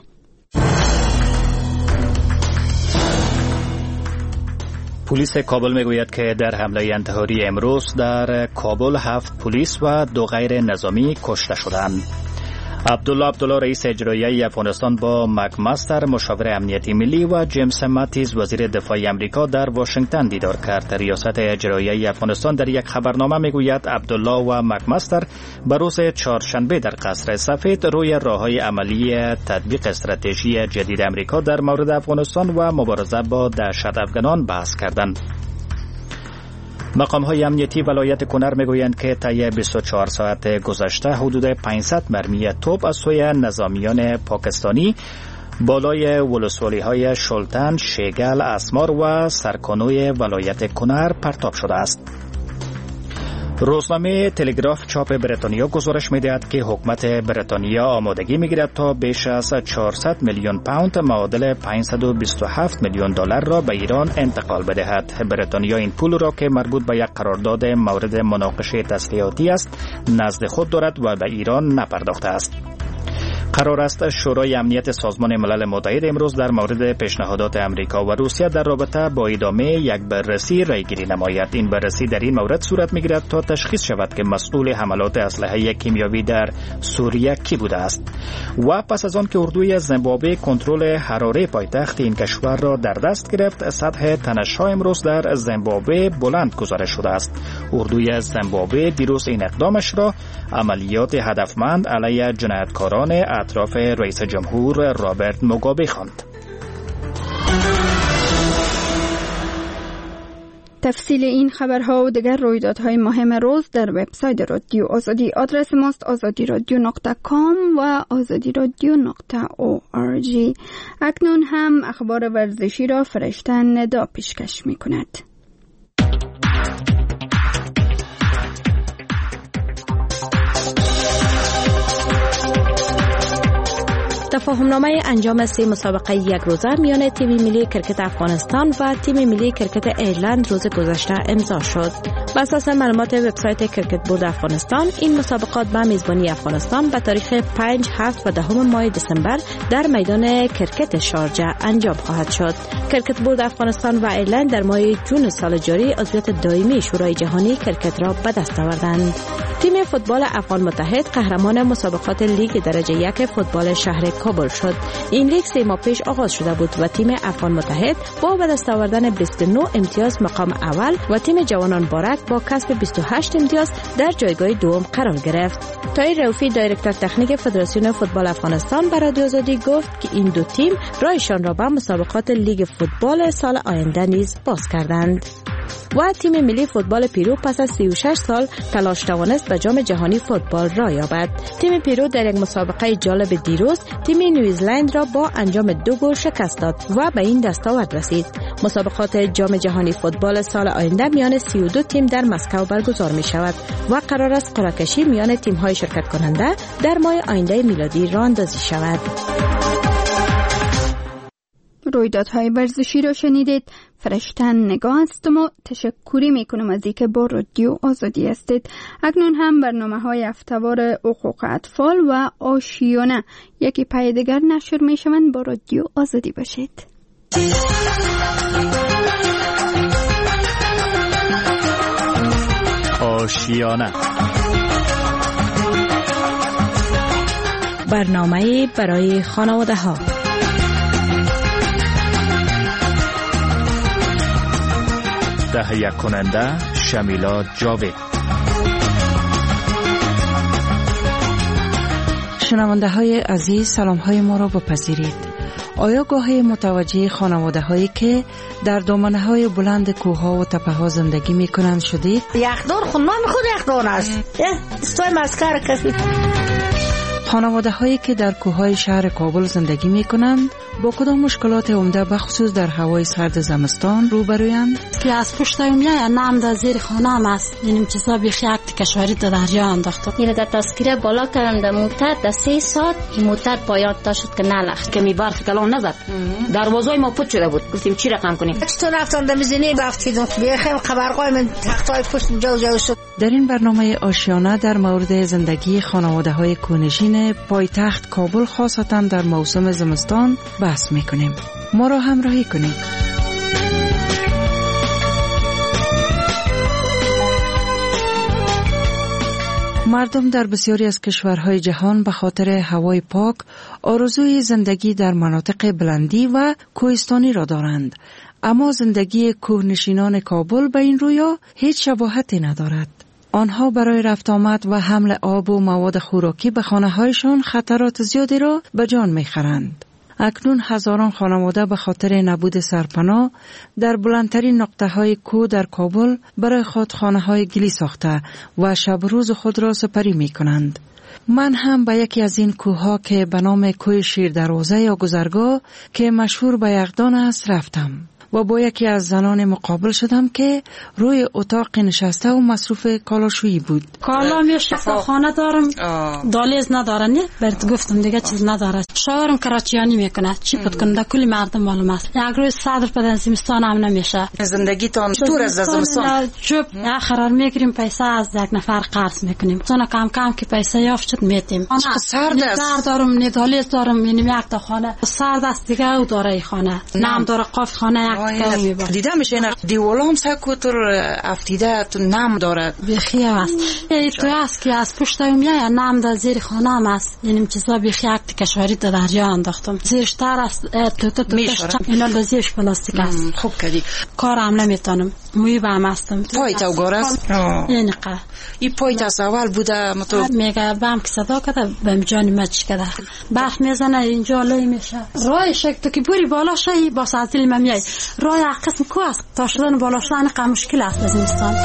پلیس کابل میگوید که در حمله انتحاری امروز در کابل 7 پلیس و 2 غیر نظامی کشته شدند. عبدالله رئیس اجرایی افغانستان با مکمستر مشاور امنیتی ملی و جیمز ماتیز وزیر دفاع آمریکا در واشنگتن دیدار کرد. ریاست اجرایی افغانستان در یک خبرنامه میگوید عبدالله و مکمستر به روز چهارشنبه در قصر سفید روی راههای عملی تطبیق استراتژی جدید آمریکا در مورد افغانستان و مبارزه با دهشت افغانان بحث کردند. مقام‌های امنیتی ولایت کنر میگویند که طی 24 ساعت گذشته حدود 500 مرمی توپ از سوی نظامیان پاکستانی بالای ولسوالی‌های شلتن، شیگل، اسمار و سرکانوی ولایت کنر پرتاب شده است. روزنامه تلگراف چاپ بریتانیا گزارش می‌دهد که حکومت بریتانیا آمادگی می‌گیرد تا بیش از 400 میلیون پوند معادل 527 میلیون دلار را به ایران انتقال بدهد. بریتانیا این پول را که مربوط به یک قرارداد مورد مناقشه تسلیحاتی است نزد خود دارد و به ایران نپرداخته است. قرار است شورای امنیت سازمان ملل متحد امروز در مورد پیشنهادات امریکا و روسیه در رابطه با ادامه یک بررسی رایگیری نماید. این بررسی در این مورد صورت می‌گیرد تا تشخیص شود که مسئول حملات اسلحه کیمیاوی در سوریه کی بوده است. و پس از آن که اردوی زیمبابوه کنترل حراره پایتخت این کشور را در دست گرفت، سطح تنش‌ها امروز در زیمبابوه بلند گزارش شده است. اردوی زیمبابوه دیروز این اقدامش را عملیات هدفمند علیه جنایتکاران اطراف رئیس جمهور رابرت موگابه خواند. تفصیل این خبرها و دیگر رویدادهای مهم روز در وبسایت رادیو آزادی. آدرس ماست azadiradio.com و azadiradio.org. اکنون هم اخبار ورزشی را فرشته ندا پیشکش می کند. تفاهمنامه انجام 3 مسابقه یک روزه میان تیم ملی کرکت افغانستان و تیم ملی کرکت ایرلند روز گذشته امضا شد. بر اساس معلومات وبسایت کرکت بورد افغانستان، این مسابقات به میزبانی افغانستان به تاریخ 5، 7 و 10 ماه دسامبر در میدان کرکت شارجه انجام خواهد شد. کرکت بورد افغانستان و ایرلند در ماه جون سال جاری عضویت دائمی شورای جهانی کرکت را به دست آوردند. تیم فوتبال افغان متحد قهرمان مسابقات لیگ درجه 1 فوتبال شهر کابل شد. این لیگ 3 ماه پیش آغاز شده بود و تیم افغان متحد با به دست آوردن 29 امتیاز مقام اول و تیم جوانان بارک با کسب 28 امتیاز در جایگاه دوم قرار گرفت. طاهر رؤوفی دایرکتور تکنیک فدراسیون فوتبال افغانستان به رادیو آزادی گفت که این دو تیم راهشان را به مسابقات لیگ فوتبال سال آینده نیز باز کردند. و تیم ملی فوتبال پیرو پس از 36 سال تلاش توانست به جام جهانی فوتبال را یابد. تیم پیرو در یک مسابقه جالب دیروز تیم نیوزلند را با انجام 2 گل شکست داد و به این دستاورد رسید. مسابقات جام جهانی فوتبال سال آینده میان 32 تیم در مسکو برگزار می شود و قرار است قرعه کشی میان تیم های شرکت کننده در ماه آینده میلادی راه اندازی شود. رویدادهای ورزشی را شنیدید. فرشتن نگاه هستم و تشکری میکنم از اینکه با رادیو آزادی هستید. اکنون هم برنامه‌های هفته‌وار حقوق اطفال و آشیانه یکی پای دیگر نشر میشوند. با رادیو آزادی باشید. آشیانه، برنامه برای خانواده ها. تهیه کننده شمیلا جاوید. شنونده های عزیز، سلام های ما را بپذیرید. آیا گاهی متوجه خانواده هایی که در دامنه های بلند کوه ها و تپه ها زندگی می کنند شدید؟ یخدان خود نام خود یخدان است. استوی مسکر کسی. خانواده هایی که در کوههای شهر کابل زندگی می کنند با کدام مشکلات عمده بخصوص در هوای سرد زمستان روبرویند؟ که از پشت میای نام در زیر خانه هم است. اینم چیزا بیخی اکت کشوری در دریا انداختم. اینو در تذکره بالا کردم در موتر در 3 ساعت این موتر پایان تا شد که نلخت که می برف کلام نزد. دروازه ما پوت شده بود. گفتیم چی رقم کنیم؟ چطور رفتم در میزنی رفتیدم. بیخیم خبرگاه من تختای پشت جو شد. در این برنامه آشیانه در مورد زندگی خانواده های کوهنشین پایتخت کابل خاصتا در موسم زمستان بحث میکنیم. ما را همراهی کنید. مردم در بسیاری از کشورهای جهان به خاطر هوای پاک آرزوی زندگی در مناطق بلندی و کوهستانی را دارند، اما زندگی کوهنشینان کابل به این رویا هیچ شباهتی ندارد. آنها برای رفت آمد و حمل آب و مواد خوراکی به خانه‌هایشان خطرات زیادی را به جان می‌خرند. اکنون هزاران خانواده به خاطر نبود سرپناه در بلندترین نقطه‌های کوه در کابل برای خود خانه‌های گلی ساخته و شب روز خود را سپری می‌کنند. من هم به یکی از این کوه‌ها که به نام کوه شیر دروازه یا گذرگاه که مشهور به یغدان است رفتم و با یکی از زنان مقابل شدم که روی اتاق نشسته و مصروف کالاشویی بود. کالا میشه خانه دارم دالیز نداره نه برات گفتم دیگه چیز نداره. شوهرم کراچیانی میکنه چی پد کنه کلی مردم معلوم است. یک روز صدر پد زمستان هم نمیشه. زندگیتان چطور از زمستان؟ چوب قرار میگیریم پیسه از یک نفر قرض میکنیم. چون کم کم که پیسه یافت میتیم. سرد است. سرد دارم نه دالیز دارم یعنی یک تا خانه سرد است دیگه او داره خانه. نام داره قاف خانه دیده میشه این دیوالا هم سکوتر افتیده تو نام دارد بیخی است. تو است که از پشت میای نام در زیر خانه هم است. یعنی چیزا بیخی اکت کشوری در دریا انداختم. زیرش تر است تو اینا در زیرش پلاستیک است. خوب کردی. کارم نمیتونم موی به هم هستم. پایت او گار است؟ اینقه این پایت از اول بوده متو میگه بهم که صدا کرده بهم جانی مچ کرده برف میزنه اینجا لای میشه. راه شک تو که بری بالا شی با ساعتی میای راه قسم کو است تا شدن بالا شدن قم مشکل است از زمستان.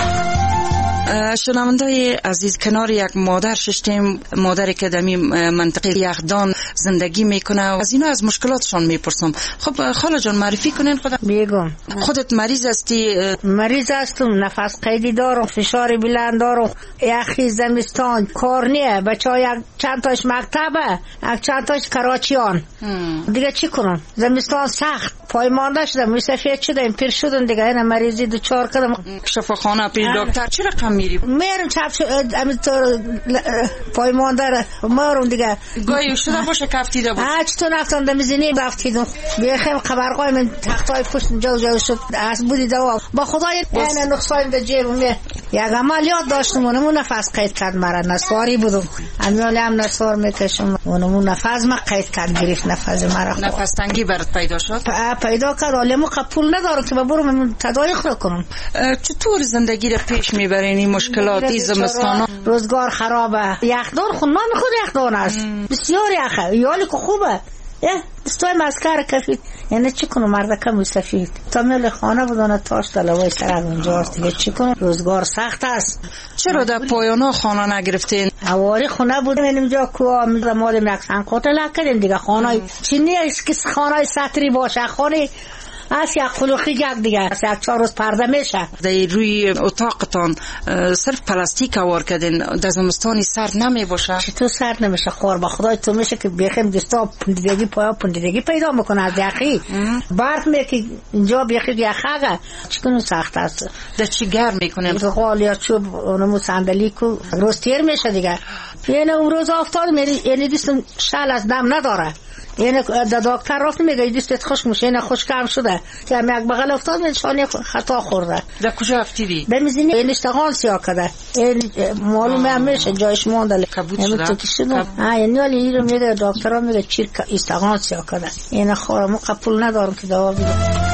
شنوندای عزیز، کنار یک مادر ششتیم، مادری که در منطقه یغدان زندگی میکنه. از اینا از مشکلاتشان میپرسم. خب خاله جان معرفی کنین خودت. میگم خودت مریض هستی؟ مریض هستم، نفس قیدی دارم، فشار بلند دارم، یخی زمستان کار نیه، بچه‌ها یک چند تاش مکتبه، یک چند تاش کراچیان. دیگه چی کنم؟ زمستان سخت پای مانده شدم، سفید شدم، پیر شدم دیگه. این مریضی دوچار کردم. شفاخانه پیش دکتر چی رقم میری؟ میرم چپ همینطور پای مانده میرم دیگه. گاهی شده باشه کفتیده باشه. چطور رفتم در میزنی رفتیدم بیخیم خبرگاه من تختای پشت جو شد از بودی دوا با خدای این نقصان در جیبم. یک عملیات داشتم اونمون نفس قید کرد مرا. نسواری بودم امیالی هم نسوار میکشم اونمون نفس ما قید کرد گرفت نفس مرا. نفس تنگی برات پیدا شد؟ پیدا کرد ولی ما قبول ندارم که برم تدارک رو کنم. چطور زندگی رو پیش میبرین این مشکلاتی زمستانا؟ روزگار خرابه. یخدان خود نام خود یخدان است. بسیار یخه یالی که خوبه. استوی مسکر کفید. یعنی چی کنم مردکه مستفید تا میل خانه بودانه تاش دلوی سرد اونجاست دیگه چی کنم. روزگار سخت است. چرا در پایانا خانه نگرفتین؟ اواری خونه بودم اینجا کوه مال مکسن قتل کردیم دیگه. خانه چی نیست که خانه سطری باشه. خانه از یک قلوخی یک دیگه از یک 4 روز پرده میشه. در روی اتاقتان صرف پلاستیک آور کردین، در زمستانی سرد نمی باشه؟ چطور سرد نمیشه؟ خور با خدای تو میشه که بخیم دستا پوندیدگی پیدا میکنه از یخی. برف میکی اینجا بخی یخه چکنو سخت است. در چی گرم میکنیم؟ غال یا چوب اونمو صندلی کو روز تیر میشه دیگه. یعنی اون روز افتاد میری، یعنی دستم شل از دم نداره. یعنی دکتر رفت میگه دستت خشک میشه، یعنی خشکم شده. که هم یک بغل افتاد انسان خطا خورده. در کجا افتیدی؟ به میزینی این اشتغال سیاه کرده. معلومه هم میشه جایش مونده. کبود شده؟ یعنی ولی این رو میگه دکتر میگه چیر اشتغال سیاه کرده. یعنی خورم قبول ندارم که دوا بده.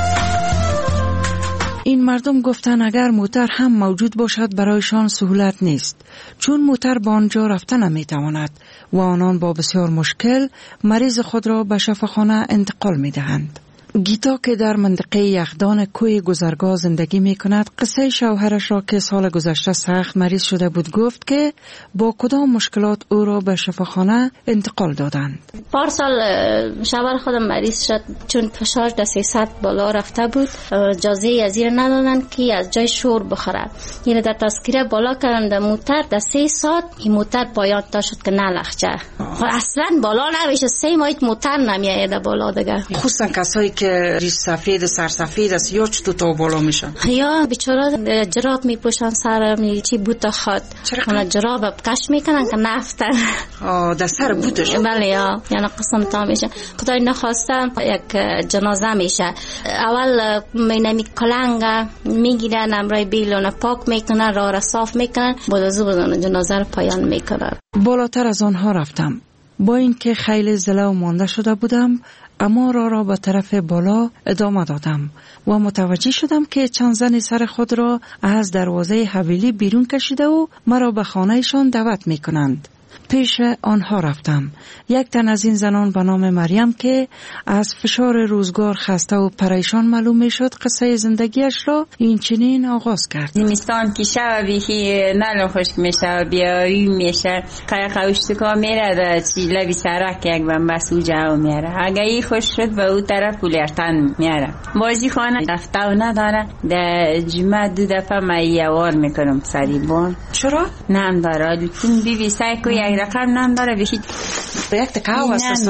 این مردم گفتن اگر موتر هم موجود باشد برایشان سهولت نیست، چون موتر به آنجا رفتن نمیتواند و آنان با بسیار مشکل مریض خود را به شفاخانه انتقال میدهند. گیتا که در منطقه یخدان کوی گذرگاه زندگی می کند قصه شوهرش را که سال گذشته سخت مریض شده بود گفت که با کدام مشکلات او را به شفاخانه انتقال دادند. پارسال شوهر خودم مریض شد چون فشارش در 300 بالا رفته بود. اجازه از این ندادن که از جای شور بخوره. یعنی در تذکره بالا کردن در موتر در 3 ساعت این موتر پایان تا شد که نلخچه. اصلا بالا نمیشه 3 ماه موتر نمیاد بالا دیگه. خصوصا کسایی که ریش سفید سرسفید است یا چطور تا بالا میشن یا بیچاره جراب میپوشن سر چی بوت خود اون جراب کش میکنن که نفتن در سر بوتش. بله یعنی قسم تا میشه. خدای نخواستم یک جنازه میشه. اول مینمی کلنگ میگیرن امرای بیلون پاک میکنن راه را صاف میکنن بعد جنازه رو پایان میکنن. بالاتر از آنها رفتم با اینکه خیلی زله و مانده شده بودم، اما را به طرف بالا ادامه دادم و متوجه شدم که چند زن سر خود را از دروازه حویلی بیرون کشیده و مرا به خانهشان دعوت می کنند. پیش آنها رفتم. یک تن از این زنان به نام مریم که از فشار روزگار خسته و پریشان معلوم می شد قصه زندگیش را این چنین آغاز کرد. زمستان که شب بیخی نلم خشک میشه و بیاری میشه قوشتکا میره در لبی سرک یک بمبس او جاو میره. اگه ای خوش شد به او طرف پولیرتن میره. بازی خانه رفته و نداره. در جمعه 2 دفعه مایوار میکنم سریبان. چرا؟ نم داره لیکن بیبی سعی که یک رقم نم داره بیخی به یک تکاو است.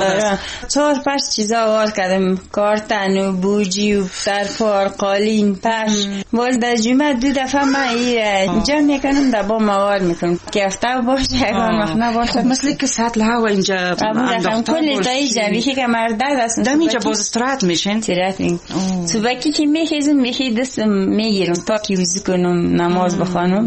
4-5 چیزا وار کردم، کارتن و بوجی و سرپار قالین پش. باز در جمعه 2 دفعه من جمع میکنم در با موار میکنم که افته باشه اگر مخنه باشه. مثل که سطل هوا اینجا انداخته کلی تایی جویشی که مرده است دم اینجا باز استراحت میشین؟ استراحت میکنم. صبحی که میخیزم میخی دستم میگیرم پاکی وضو کنم نماز بخوانم.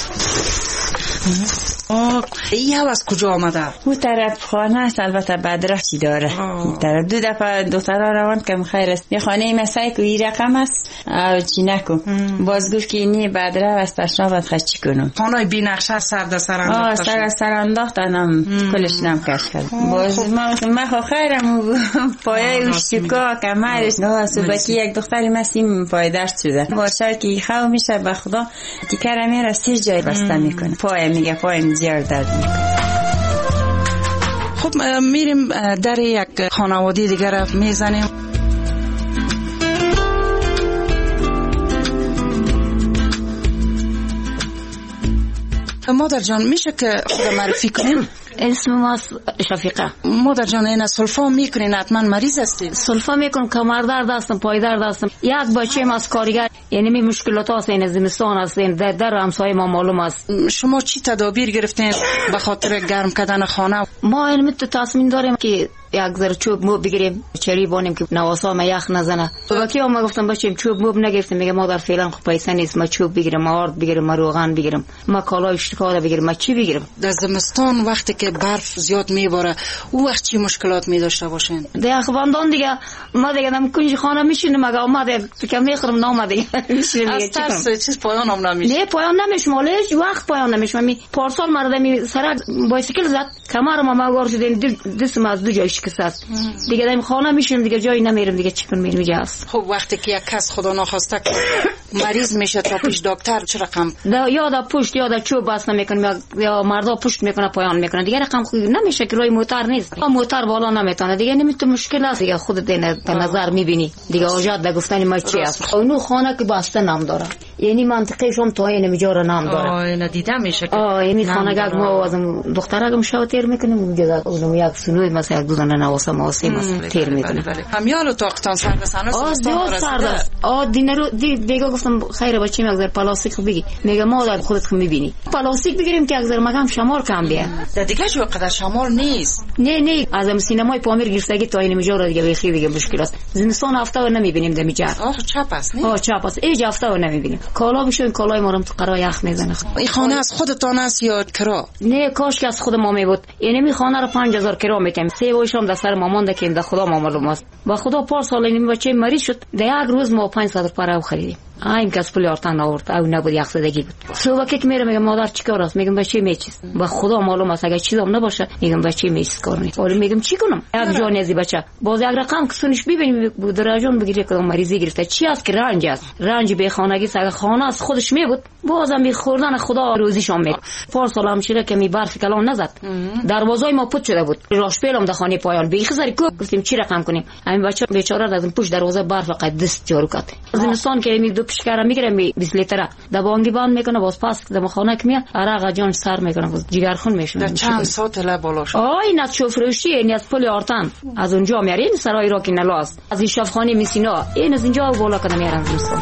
این هوا از کجا آمده؟ او طرف خانه است البته بدرخشی داره. طرف 2 دفعه دخترها روان کم خیر است. یه خانه مسایی که این رقم است او چی نکن. باز گفت که اینی بدره است اشنا باید خشی کنم. خانه بی نقشه سر در سر انداخته سر انداختنم کلش نم کش کرد. باز من خو خیرم پایه اوشتکا کمرش صبحی یک دختری مسیم پای درد شده. باشه که خو میشه به خدا تیکر میره 3 جای بسته میکنه. پای میگه پای زیار درد میکنه. خب میریم در یک خانواده دیگر میزنیم. مادر جان میشه که خود معرفی کنیم؟ اسم ما شفیقه. مادر جان این سلفا میکنین حتما مریض هستید؟ سلفا میکنم کمر درد هستم پای درد هستم. یک بچه ما از کارگر یعنی می مشکلات هست این زمستان هست این در همسایه ما معلوم است. شما چی تدابیر گرفتین به خاطر گرم کردن خانه؟ ما علمی تصمیم داریم که یک ذره چوب موب بگیریم چری بانیم که نواسا ما یخ نزنه. تو کی ما گفتم بچیم چوب موب نگرفتیم میگه مادر فعلا خب پیسه نیست ما چوب بگیرم ما آرد بگیرم ما روغن بگیرم ما کالای اشتکا بگیرم ما چی بگیرم. در زمستان وقتی که برف زیاد میباره او وقت چی مشکلات می داشته باشین؟ دیگه خواندان دیگه ما دیگه دم کنج خانه میشینیم مگه اومده فکر میخورم نامده میشینیم از ترس چیز پایان هم نمیشه. نه پایان نمیشه ماله هیچ وقت پایان نمیشه. می پارسال مرده سرک بایسیکل زد کمر ما وار شدین دستم از 2 جای شکسته است. دیگه دم خانه میشیم دیگه جایی نمیرم دیگه چیکار میرم اینجا است. خب وقتی که یک کس خدا ناخواسته مریض میشه تا پیش دکتر چه رقم؟ یا دا پشت یا دا چوب بس نمیکنه یا مردا پشت میکنه پایان میکنه دیگه رقم خوب نمیشه که روی موتور نیست. موتور بالا نمیتونه دیگه نمیتونه مشکل است دیگه خودت به نظر میبینی دیگه آجات به گفتن ما چی است. اونو خانه که بسته نام داره یعنی منطقه شم تا این میجاره نام داره. اینا دیده میشه که یعنی خانه ما از دخترم شاتر میکنیم دیگه اونم یک سنوی مثلا یک دونه نواسه ماسی مثلا تیر میکنه. همیالو تاقتان سردسانه سردست دینرو دیگه گفتم خیره بچی مگذر پلاستیک بگی میگه مادر خودت میبینی پلاستیک بگیریم که اگه مگم شمار کم بیه دیگه جو قدر شمار نیست. نه از سینمای پامیر گرفتگی تا این میجاره دیگه بخی دیگه مشکل است. زمستان هفته و نمیبینیم دمیجار چپ است نه چپ است ایج هفته و نمیبینیم کالا بشون کالای ما رو تو قرای یخ میزنه. این خانه از خودتان است یا کرا؟ نه کاش که از خود ما می بود. یعنی می خانه رو 5000 کرا میتیم. سه وایشم دستر مامان ده که ده خدا ما معلوم است. با خدا پار سال این بچه مریض شد ده یک روز ما 500 پاره خریدیم. این کس پولی آرتن آورد او نبود یک زدگی بود. صبح که میرم میگم مادر چیکار است؟ میگم بچه میچیز. با خدا معلوم است اگه چیزام نباشه میگم بچه میچیز کار نیست. ولی میگم چی کنم؟ یک جان ازی بچه باز یک رقم که سونش ببینیم درجون بگیره کدام مریضی گرفته چی است که رنج است. رنج به خانگی سگ خانه از خودش می بود. بازم می خوردن خدا روزیشون می. پارسال همشیره که می برف کلام نزد. دروازه ما پوت شده بود. راش پیلم دخانی پایان بیخ زری کو گفتیم چی رقم کنیم. همین بچه بیچاره از پشت دروازه برف قد دست جارو کرد. زمستان که می دو پشکار میگیره 20 لیتر دبانگی بند میکنه باز پاس دم خانه که میاد عرق جان سر میکنه باز جگرخون میشه. چند ساعت لا بالا شد. این شوفروشی این از پل آرتان از اونجا میارین سرای را که نلاست از این شفخانه میسینا این از اینجا بالا کنه میارن زمستان.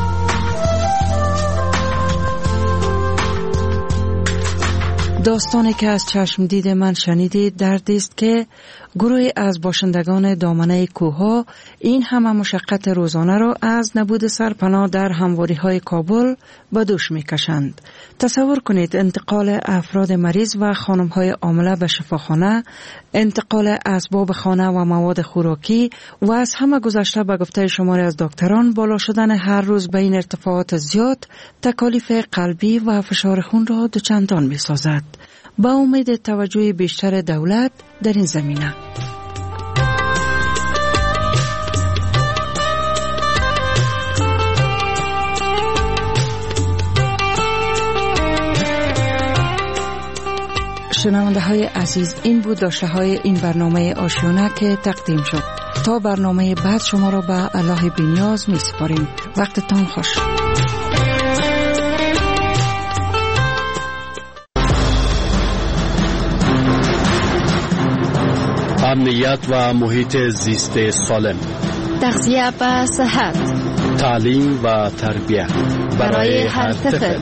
داستانی که از چشم دید من شنیدید دردی است که گروهی از باشندگان دامنه کوه‌ها این همه مشقت روزانه را از نبود سرپناه در همواری‌های کابل به دوش می‌کشند. تصور کنید انتقال افراد مریض و خانم‌های عامله به شفاخانه، انتقال اسباب خانه و مواد خوراکی و از همه گذشته به گفته شماری از دکتران بالا شدن هر روز به این ارتفاعات زیاد تکالیف قلبی و فشار خون را دوچندان می‌سازد. با امید توجه بیشتر دولت در این زمینه. شنونده های عزیز این بود داشته های این برنامه آشیانه که تقدیم شد. تا برنامه بعد شما را به الله بی‌نیاز می سپاریم. وقتتان خوش. امنیت و محیط زیست سالم، تغذیه و صحت، تعلیم و تربیت برای هر طفل.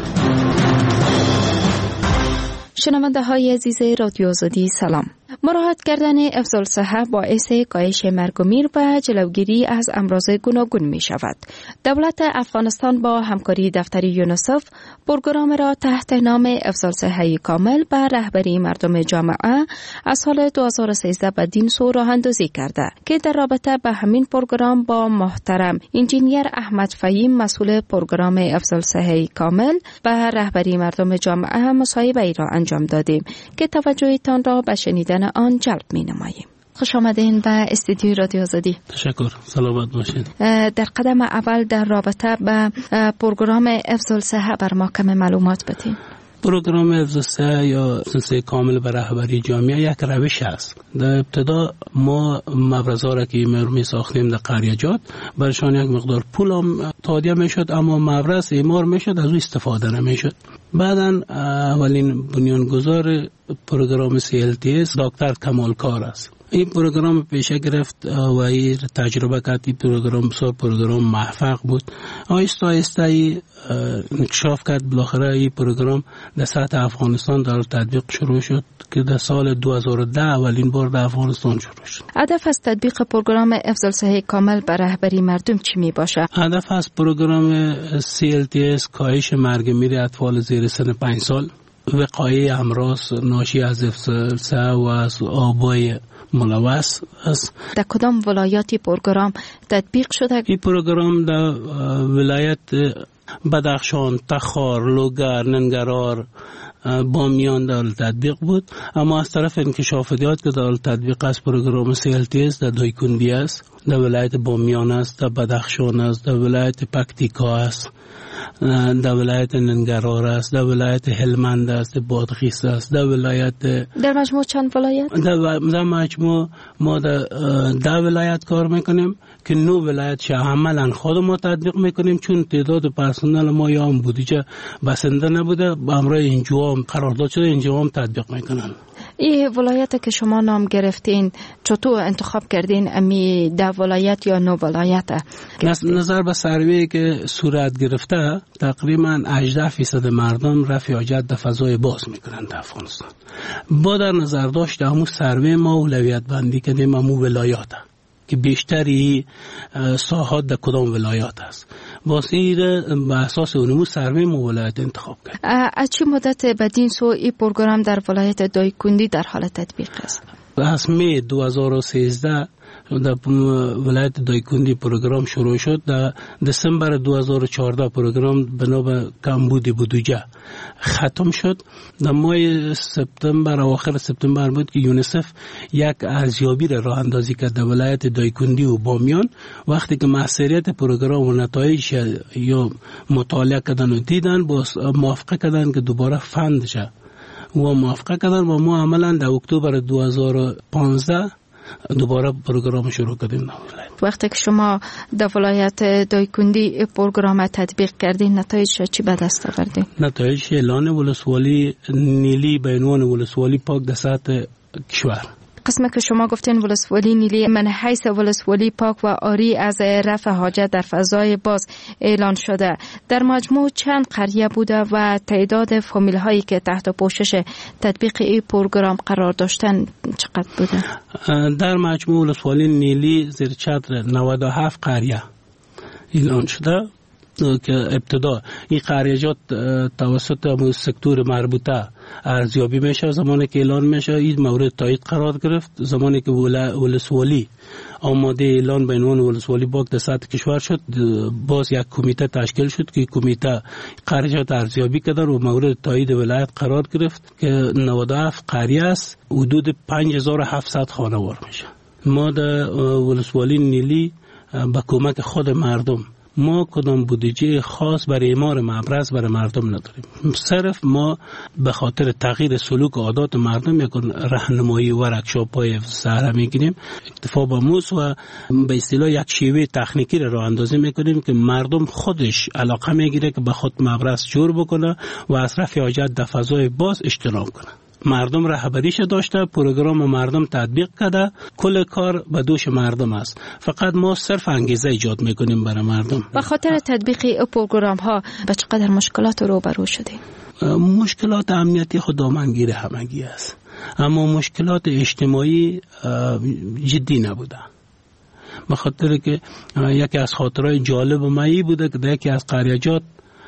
شنونده های عزیز رادیو آزادی سلام. مراعات کردن افضل صحت باعث کاهش مرگ و میر و جلوگیری از امراض گوناگون می شود. دولت افغانستان با همکاری دفتر یونیسف پروگرام را تحت نام افضل صحت کامل به رهبری مردم جامعه از سال 2013 به دین سو راه اندازی کرده که در رابطه به همین پروگرام با محترم انجینیر احمد فهیم مسئول پروگرام افضل صحت کامل به رهبری مردم جامعه مصاحبه ای را انجام دادیم که توجهتان را به شنیدن آن جلب می نماییم. خوش آمدین به استودیوی رادیو آزادی. تشکر، سلامت باشید. در قدم اول در رابطه به پروگرام افضل صحت بر ما کم معلومات بدین. پروگرام افضل صحت یا صحت کامل به رهبری جامعه یک روش است. در ابتدا ما مبرزا را که می ساختیم در قریجات برشان یک مقدار پول هم تادیه می شد، اما مبرز ایمار می شد، از او استفاده نمی شد. بعداً اولین بنیانگذار پروگرام CLTS دکتر کمالکار است. این پروگرام پیشه گرفت و این تجربه کرد. این پروگرام بسیار پروگرام موفق بود. آهسته آهسته انکشاف کرد. بالاخره این پروگرام در سطح افغانستان در تطبیق شروع شد که در سال 2010 اولین بار در افغانستان شروع شد. هدف از تطبیق پروگرام افضل صحت کامل به رهبری مردم چی می باشه؟ هدف از پروگرام CLTS کاهش مرگ میر اطفال زیر سن 5 سال، وقایع امراض ناشی از افضل صحت و از آبای ملوث است. در کدام ولایاتی پروگرام تطبیق شده؟ این پروگرام در ولایت بدخشان، تخار، لوگر، ننگرهار، بامیان در تطبیق بود، اما از طرف انکشاف دیات که در تطبیق از پروگرام CLTS در دایکنډي است. در ولایت بامیان است، در بدخشان است، در ولایت پکتیکا است، در ولایت ننگرهار است، در ولایت هلمند است، بادغیس است، در ولایت در مجموع چند ولایت؟ در مجموع ما در ولایت کار میکنیم که 9 ولایت عملا خود ما تطبیق میکنیم، چون تعداد پرسنل ما یا هم بودجه بسنده نبوده، امرای انجام قرارداد شده انجام تطبیق میکنن. این ولایت که شما نام گرفتین چطور انتخاب کردین؟ امی 10 ولایت یا 9 ولایت؟ نظر به سروی که صورت گرفته تقریبا 18% مردم رفع حاجت در فضای باز میکنن در افغانستان. با در نظر داشت همون سروی ما اولویت بندی کردیم همون ولایات که بیشتری ساحات در کدام ولایات است. واسه به اساس اونمو سروی ما ولایت انتخاب کرد. از چه مدت بدین سو این پروگرام در ولایت دایکندی در حال تطبیق است؟ از می 2013 در ولایت دایکندی پروگرام شروع شد. در دسامبر 2014 پروگرام بنا به کمبود بودجه ختم شد. در ماه سپتامبر و آخر سپتامبر بود که یونیسف یک ارزیابی را راه اندازی کرد در ولایت دایکندی و بامیان. وقتی که محصولیت پروگرام و نتایج یا مطالعه کردن و دیدن، موافقه کردن که دوباره فند شه و موافقه کردن و ما عملا در اکتبر 2015 دوباره پروگرام شروع کردیم. وقتی که شما در ولایت دایکندی پروگرام تطبیق کردین نتایج چی به دست آوردین؟ نتایج اعلان ولسوالی نیلی به عنوان ولسوالی پاک در سطح کشور. قسمه که شما گفتین ولسوالی نیلی من حیث ولسوالی پاک و آری از رفع حاجت در فضای باز اعلان شده. در مجموع چند قریه بوده و تعداد فامیل هایی که تحت پوشش تطبیق این پروگرام قرار داشتن چقدر بوده؟ در مجموع ولسوالی نیلی زیر چتر 97 قریه اعلان شده که ابتدا این قریجات توسط سکتور مربوطه ارزیابی میشه. زمانی که اعلان میشه این مورد تایید قرار گرفت. زمانی که ولسوالی آماده اعلان به عنوان ولسوالی باک در سطح کشور شد، باز یک کمیته تشکیل شد که کمیته قریجات ارزیابی کرد و مورد تایید ولایت قرار گرفت که 97 قریه است، حدود 5700 خانوار میشه. ما در ولسوالی نیلی با کمک خود مردم ما کدام بودجه خاص برای اعمار مبرز برای مردم نداریم. صرف ما به خاطر تغییر سلوک و عادات مردم یک راهنمایی و ورکشاپ‌های سهره میگیریم، اکتفا با موس و به اصطلاح یک شیوه تکنیکی را راه اندازی میکنیم که مردم خودش علاقه میگیره که به خود مبرز جور بکنه و از رفع حاجت در فضای باز اجتناب کنه. مردم رهبریش داشته، پروگرام مردم تطبیق کرده، کل کار به دوش مردم است. فقط ما صرف انگیزه ایجاد میکنیم برای مردم. به خاطر تطبیق پروگرام ها به چقدر مشکلات روبرو شدیم؟ مشکلات امنیتی خود دامنگیر همگی است، اما مشکلات اجتماعی جدی نبوده. به خاطر که یکی از خاطرهای جالب ما بوده که یکی از قریجات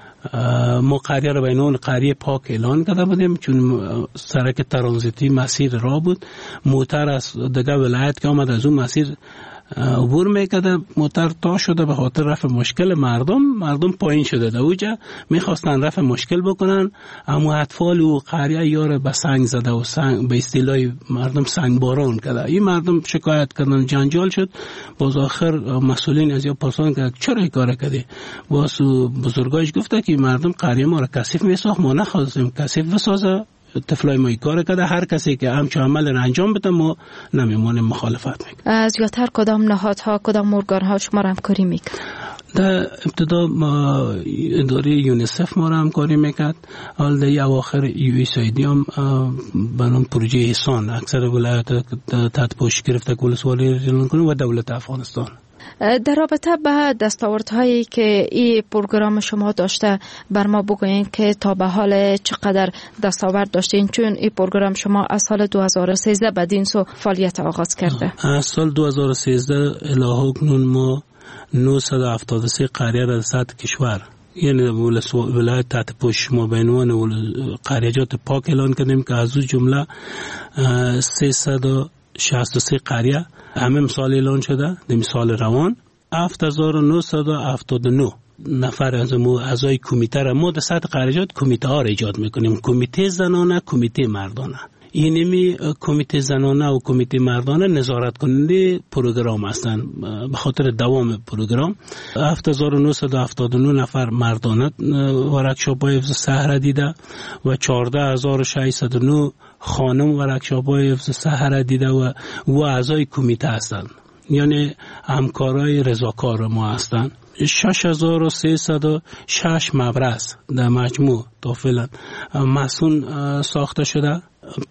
ما قریه را به عنوان قریه پاک اعلان کرده بودیم، چون سرک ترانزیتی مسیر راه بود. موتر از دیگه ولایت که آمد از اون مسیر عبور میکرده، موتر تا شده به خاطر رفع مشکل مردم پایین شده در اوجه میخواستن رفع مشکل بکنن، اما اطفال و قریه یار به سنگ زده و سنگ به اصطلاح مردم سنگ باران کرده. این مردم شکایت کردن، جنجال شد. باز آخر مسئولین از یا پرسان کرد چرا این کار کردی؟ باز بزرگایش گفته که مردم قریه ما را کثیف میساخت، ما نخواستیم کثیف بسازه. طفلای ما کار کرده، هر کسی که همچون عمل را انجام بده ما نمیمونیم، مخالفت میکنیم. زیادتر کدام نهادها کدام ارگانها شما را همکاری میکنه؟ در ابتدا اداره یونیسف ما را همکاری میکرد، حال در اواخر USAID هم برام پروژه احسان اکثر ولایت تحت پوشش گرفته که ولسوالی اعلان کنه و دولت افغانستان. در رابطه به دستاوردهایی که این پروگرام شما داشته بر ما بگوین که تا به حال چقدر دستاورد داشتین، چون این پروگرام شما از سال 2013 بدین سو فعالیت آغاز کرده. از سال 2013 الی اکنون ما 973 قریه در سطح کشور، یعنی ولایت تحت پوشش ما به عنوان قریجات پاک اعلان کردیم که از اون جمله 363 قریه همه مثال اعلان شده. در مثال روان 7979 نفر از اعضای کمیته را ما در سطح قریجات کمیته ها را ایجاد میکنیم، کمیته زنانه، کمیته مردانه. اینمی کمیته زنانه و کمیته مردانه نظارت کننده پروگرام هستند. به خاطر دوام پروگرام 7979 نفر مردانه ورکشاپ های حفظ صحه دیده و 14609 خانم ورکشاپ های حفظ صحه دیده و اعضای کمیته هستند، یعنی همکارای رضاکار ما هستند. 6306 مبرز در مجموع تا فعلا مسئول ساخته شده.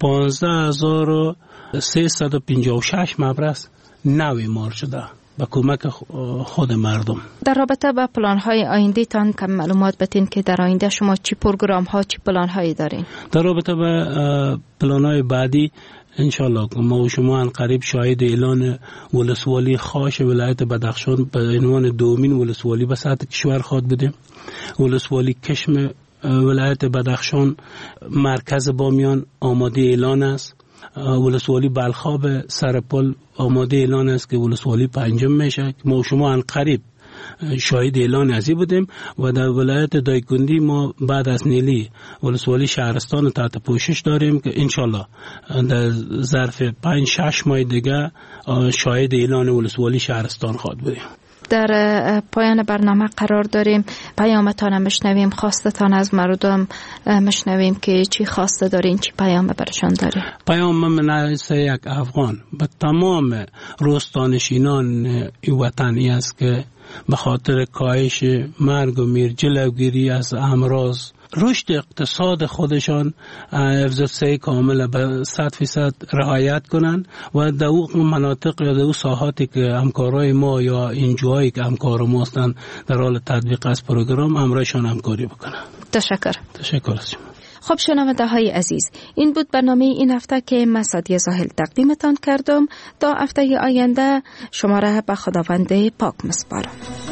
15356 مبرز نو مار شده با کمک خود مردم. در رابطه با پلان های آینده تان کم معلومات بتین که در آینده شما چی پروگرام ها چی پلان هایی دارین؟ در رابطه با پلان های بعدی انشالله ما و شما انقریب شاهد اعلان ولسوالی خاص ولایت بدخشان به عنوان دومین ولسوالی به سطح کشور خواد بودیم. ولسوالی کشم ولایت بدخشان مرکز بامیان آماده اعلان است. ولسوالی بلخاب سرپل آماده اعلان است که ولسوالی پنجم میشه. ما و شما انقریب شاهد اعلان ازی بودیم و در ولایت دایکندی ما بعد از نیلی ولسوالی شهرستان تحت پوشش داریم که انشالله در ظرف 5-6 ماه دیگه شاهد اعلان ولسوالی شهرستان خواهد بودیم. در پایان برنامه قرار داریم پیامتان مشنویم، خواستتان از مردم مشنویم که چی خواسته دارین، چی پیام برشان دارین. پیام من از یک افغان به تمام روستانشینان وطنی است که به خاطر کاهش مرگ و میر، جلوگیری از امراض، رشد اقتصاد خودشان حفظ صحه کامل به 100% رعایت کنند و در اون مناطق یا در اون ساحاتی که همکارای ما یا انجوهایی که همکار ما هستند در حال تطبیق از پروگرام همراهشان همکاری بکنند. تشکر از شما. خب شنونده های عزیز، این بود برنامه این هفته که من سادیه زاهل تقدیمتان کردم. تا هفته آینده شما را به خداوند پاک مسپارم.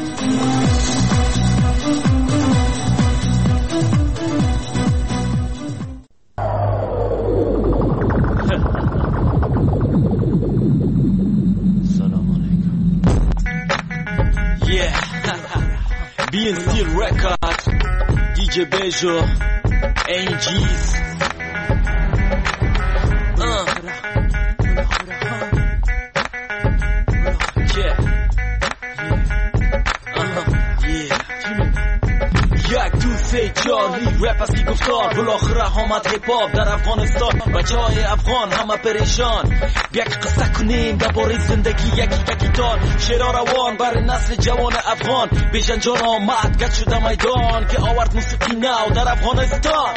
Being Steel Records, DJ Bejo, AGs. یک دو سه چاری رپ از کی گفتار بالاخره آمد هیپ هاپ در افغانستان. بچه های افغان همه پریشان، بیا که قصه کنیم درباره زندگی یکی تان. شعرها روان بر نسل جوان افغان، بیژن جان آمد گشت شده میدان که آورد موسیقی نو در افغانستان.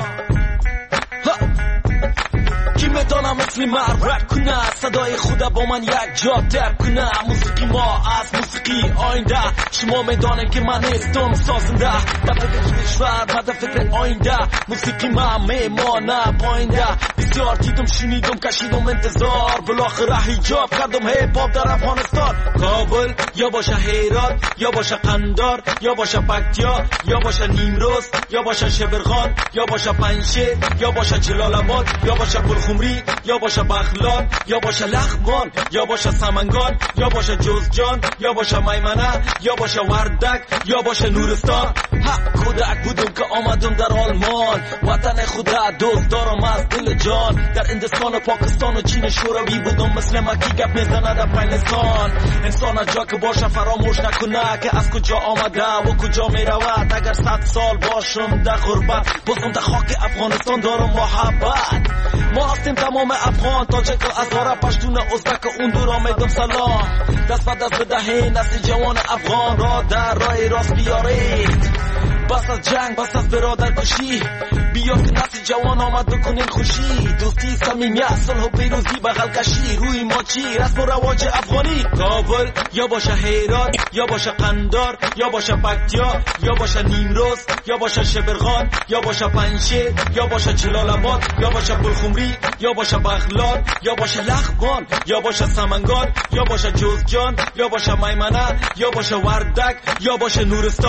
کی میتونه مثل من رپ کنه، صدای خدا با من یک جا تپ کنه. موسیقی ما از موسیقی آینده، شما میدانه که من نیستم سازنده. در فکر کشور من در فکر آینده، موسیقی من میمانه پاینده. بسیار دیدم شنیدم کشیدم انتظار، بالاخره حجاب کردم هیپ هاپ در افغانستان. کابل یا باشه هرات یا باشه قندار یا باشه پکتیا یا باشه نیمروز یا باشه شبرغان یا باشه پنجشیر یا باشه جلال آباد یا باشه خمری یا باشه بخلان یا باشه لخمان یا باشه سمنگان یا باشه جوزجان یا باشه میمنه یا باشه وردک یا باشه نورستان. کودک بودم که آمدم در آلمان، وطن خدا دوست دارم از دل جان. در هندوستان و پاکستان و چین شوروی بودم، مثل مکی گپ میزنه در افغانستان. انسان از جا که باشه فراموش نکنه که از کجا آمده و کجا میرود. اگر 100 سال باشم در غربت، بازم در خاک افغانستان دارم محبت. ما هستیم تمام افغان، تاجک و هزاره، پشتون ازبک و اون دورا میدم سلام. دست به دست بدهین نسل جوان افغان را در راه راست بیارید. بس از جنگ، بس از برادر کشی، بیا که نسل جوان آمد بکنین خوشی. دوستی صمیمیت، صلح و پیروزی، بغل کشی، روی ما چی رسم و رواج افغانی. کابل یا باشه هرات یا باشه قندار یا باشه پکتیا یا باشه نیمروز یا باشه شبرغان یا باشه پنجشیر یا باشه جلال آباد یا باشه خمری یا باشه بغلان یا باشه لخمان یا باشه سمنگان یا باشه جوزجان یا باشه میمنه یا باشه وردک یا باشه نورستان.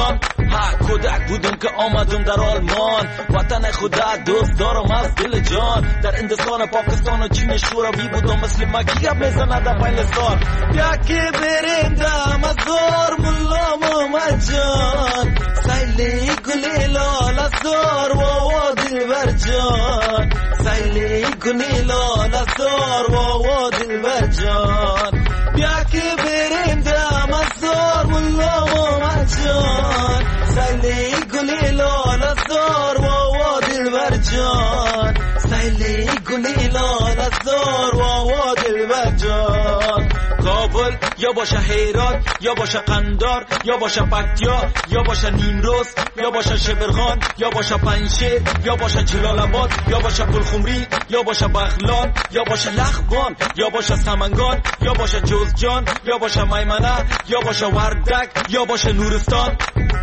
کودک بودم که آمدم در آلمان، وطن خدا دوست دارم از دل جان. در هندوستان، پاکستان و چین شوروی بودم، مثل مکی گپ میزنه در پایلستان. بیا که بریم دم از دار ملا محمد جان، سیلی گلی لال زار و دلبر جان، سیلی گلی لال زار و دلبر جان. بیا که بریم دم از دار ملا محمد جان، سیلی گلی لال زار و دلبر جان، سیلی گلی لال زار و دلبر جان. کابل یا باشه هرات یا باشه قندار یا باشه پکتیا یا باشه نیمروز یا باشه شبرغان یا باشه پنجشیر یا باشه جلال آباد یا باشه پلخمری یا باشه بغلان یا باشه لخبان یا باشه سمنگان یا باشه جوزجان یا باشه میمنه یا باشه وردک یا باشه نورستان،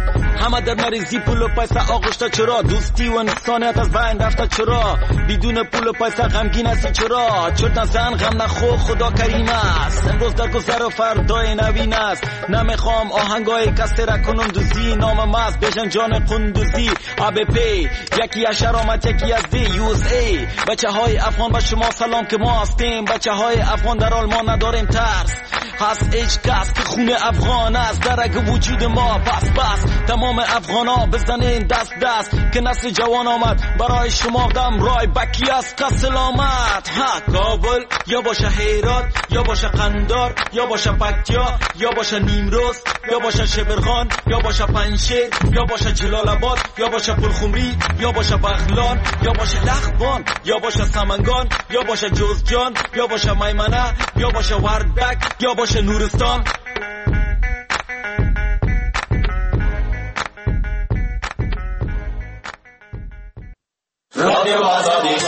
همه در مریضی پول و پیسه آغشته. چرا دوستی و انسانیت از بین رفته؟ چرا بدون پول و پیسه غمگین هستی؟ چرا چرت نزن غم نخور خدا کریم است. امروز در گذر و فردای نوین است. نمیخوام آهنگای کسی را کنم دوزی، نام ماست بیژن جان قندوزی. ABP یکی از شرامت یکی از دی USA. بچه های افغان به شما سلام که ما هستیم. بچه های افغان در آلمان نداریم ترس، هست هیچ کس که خون افغان است در رگ وجود ما. پس تمام افغان ها بزنین دست دست که نسل جوان آمد برای شما دم رای بکی است که سلامت. کابل یا باشه هرات یا باشه قندار یا باشه پکتیا یا باشه نیمروز یا باشه شبرغان یا باشه پنجشیر یا باشه جلال آباد یا باشه پلخمری یا باشه بغلان یا باشه لخبان یا باشه سمنگان یا باشه جوزجان یا باشه میمنه یا باشه وردک یا باشه نورستان. رادیو آزادی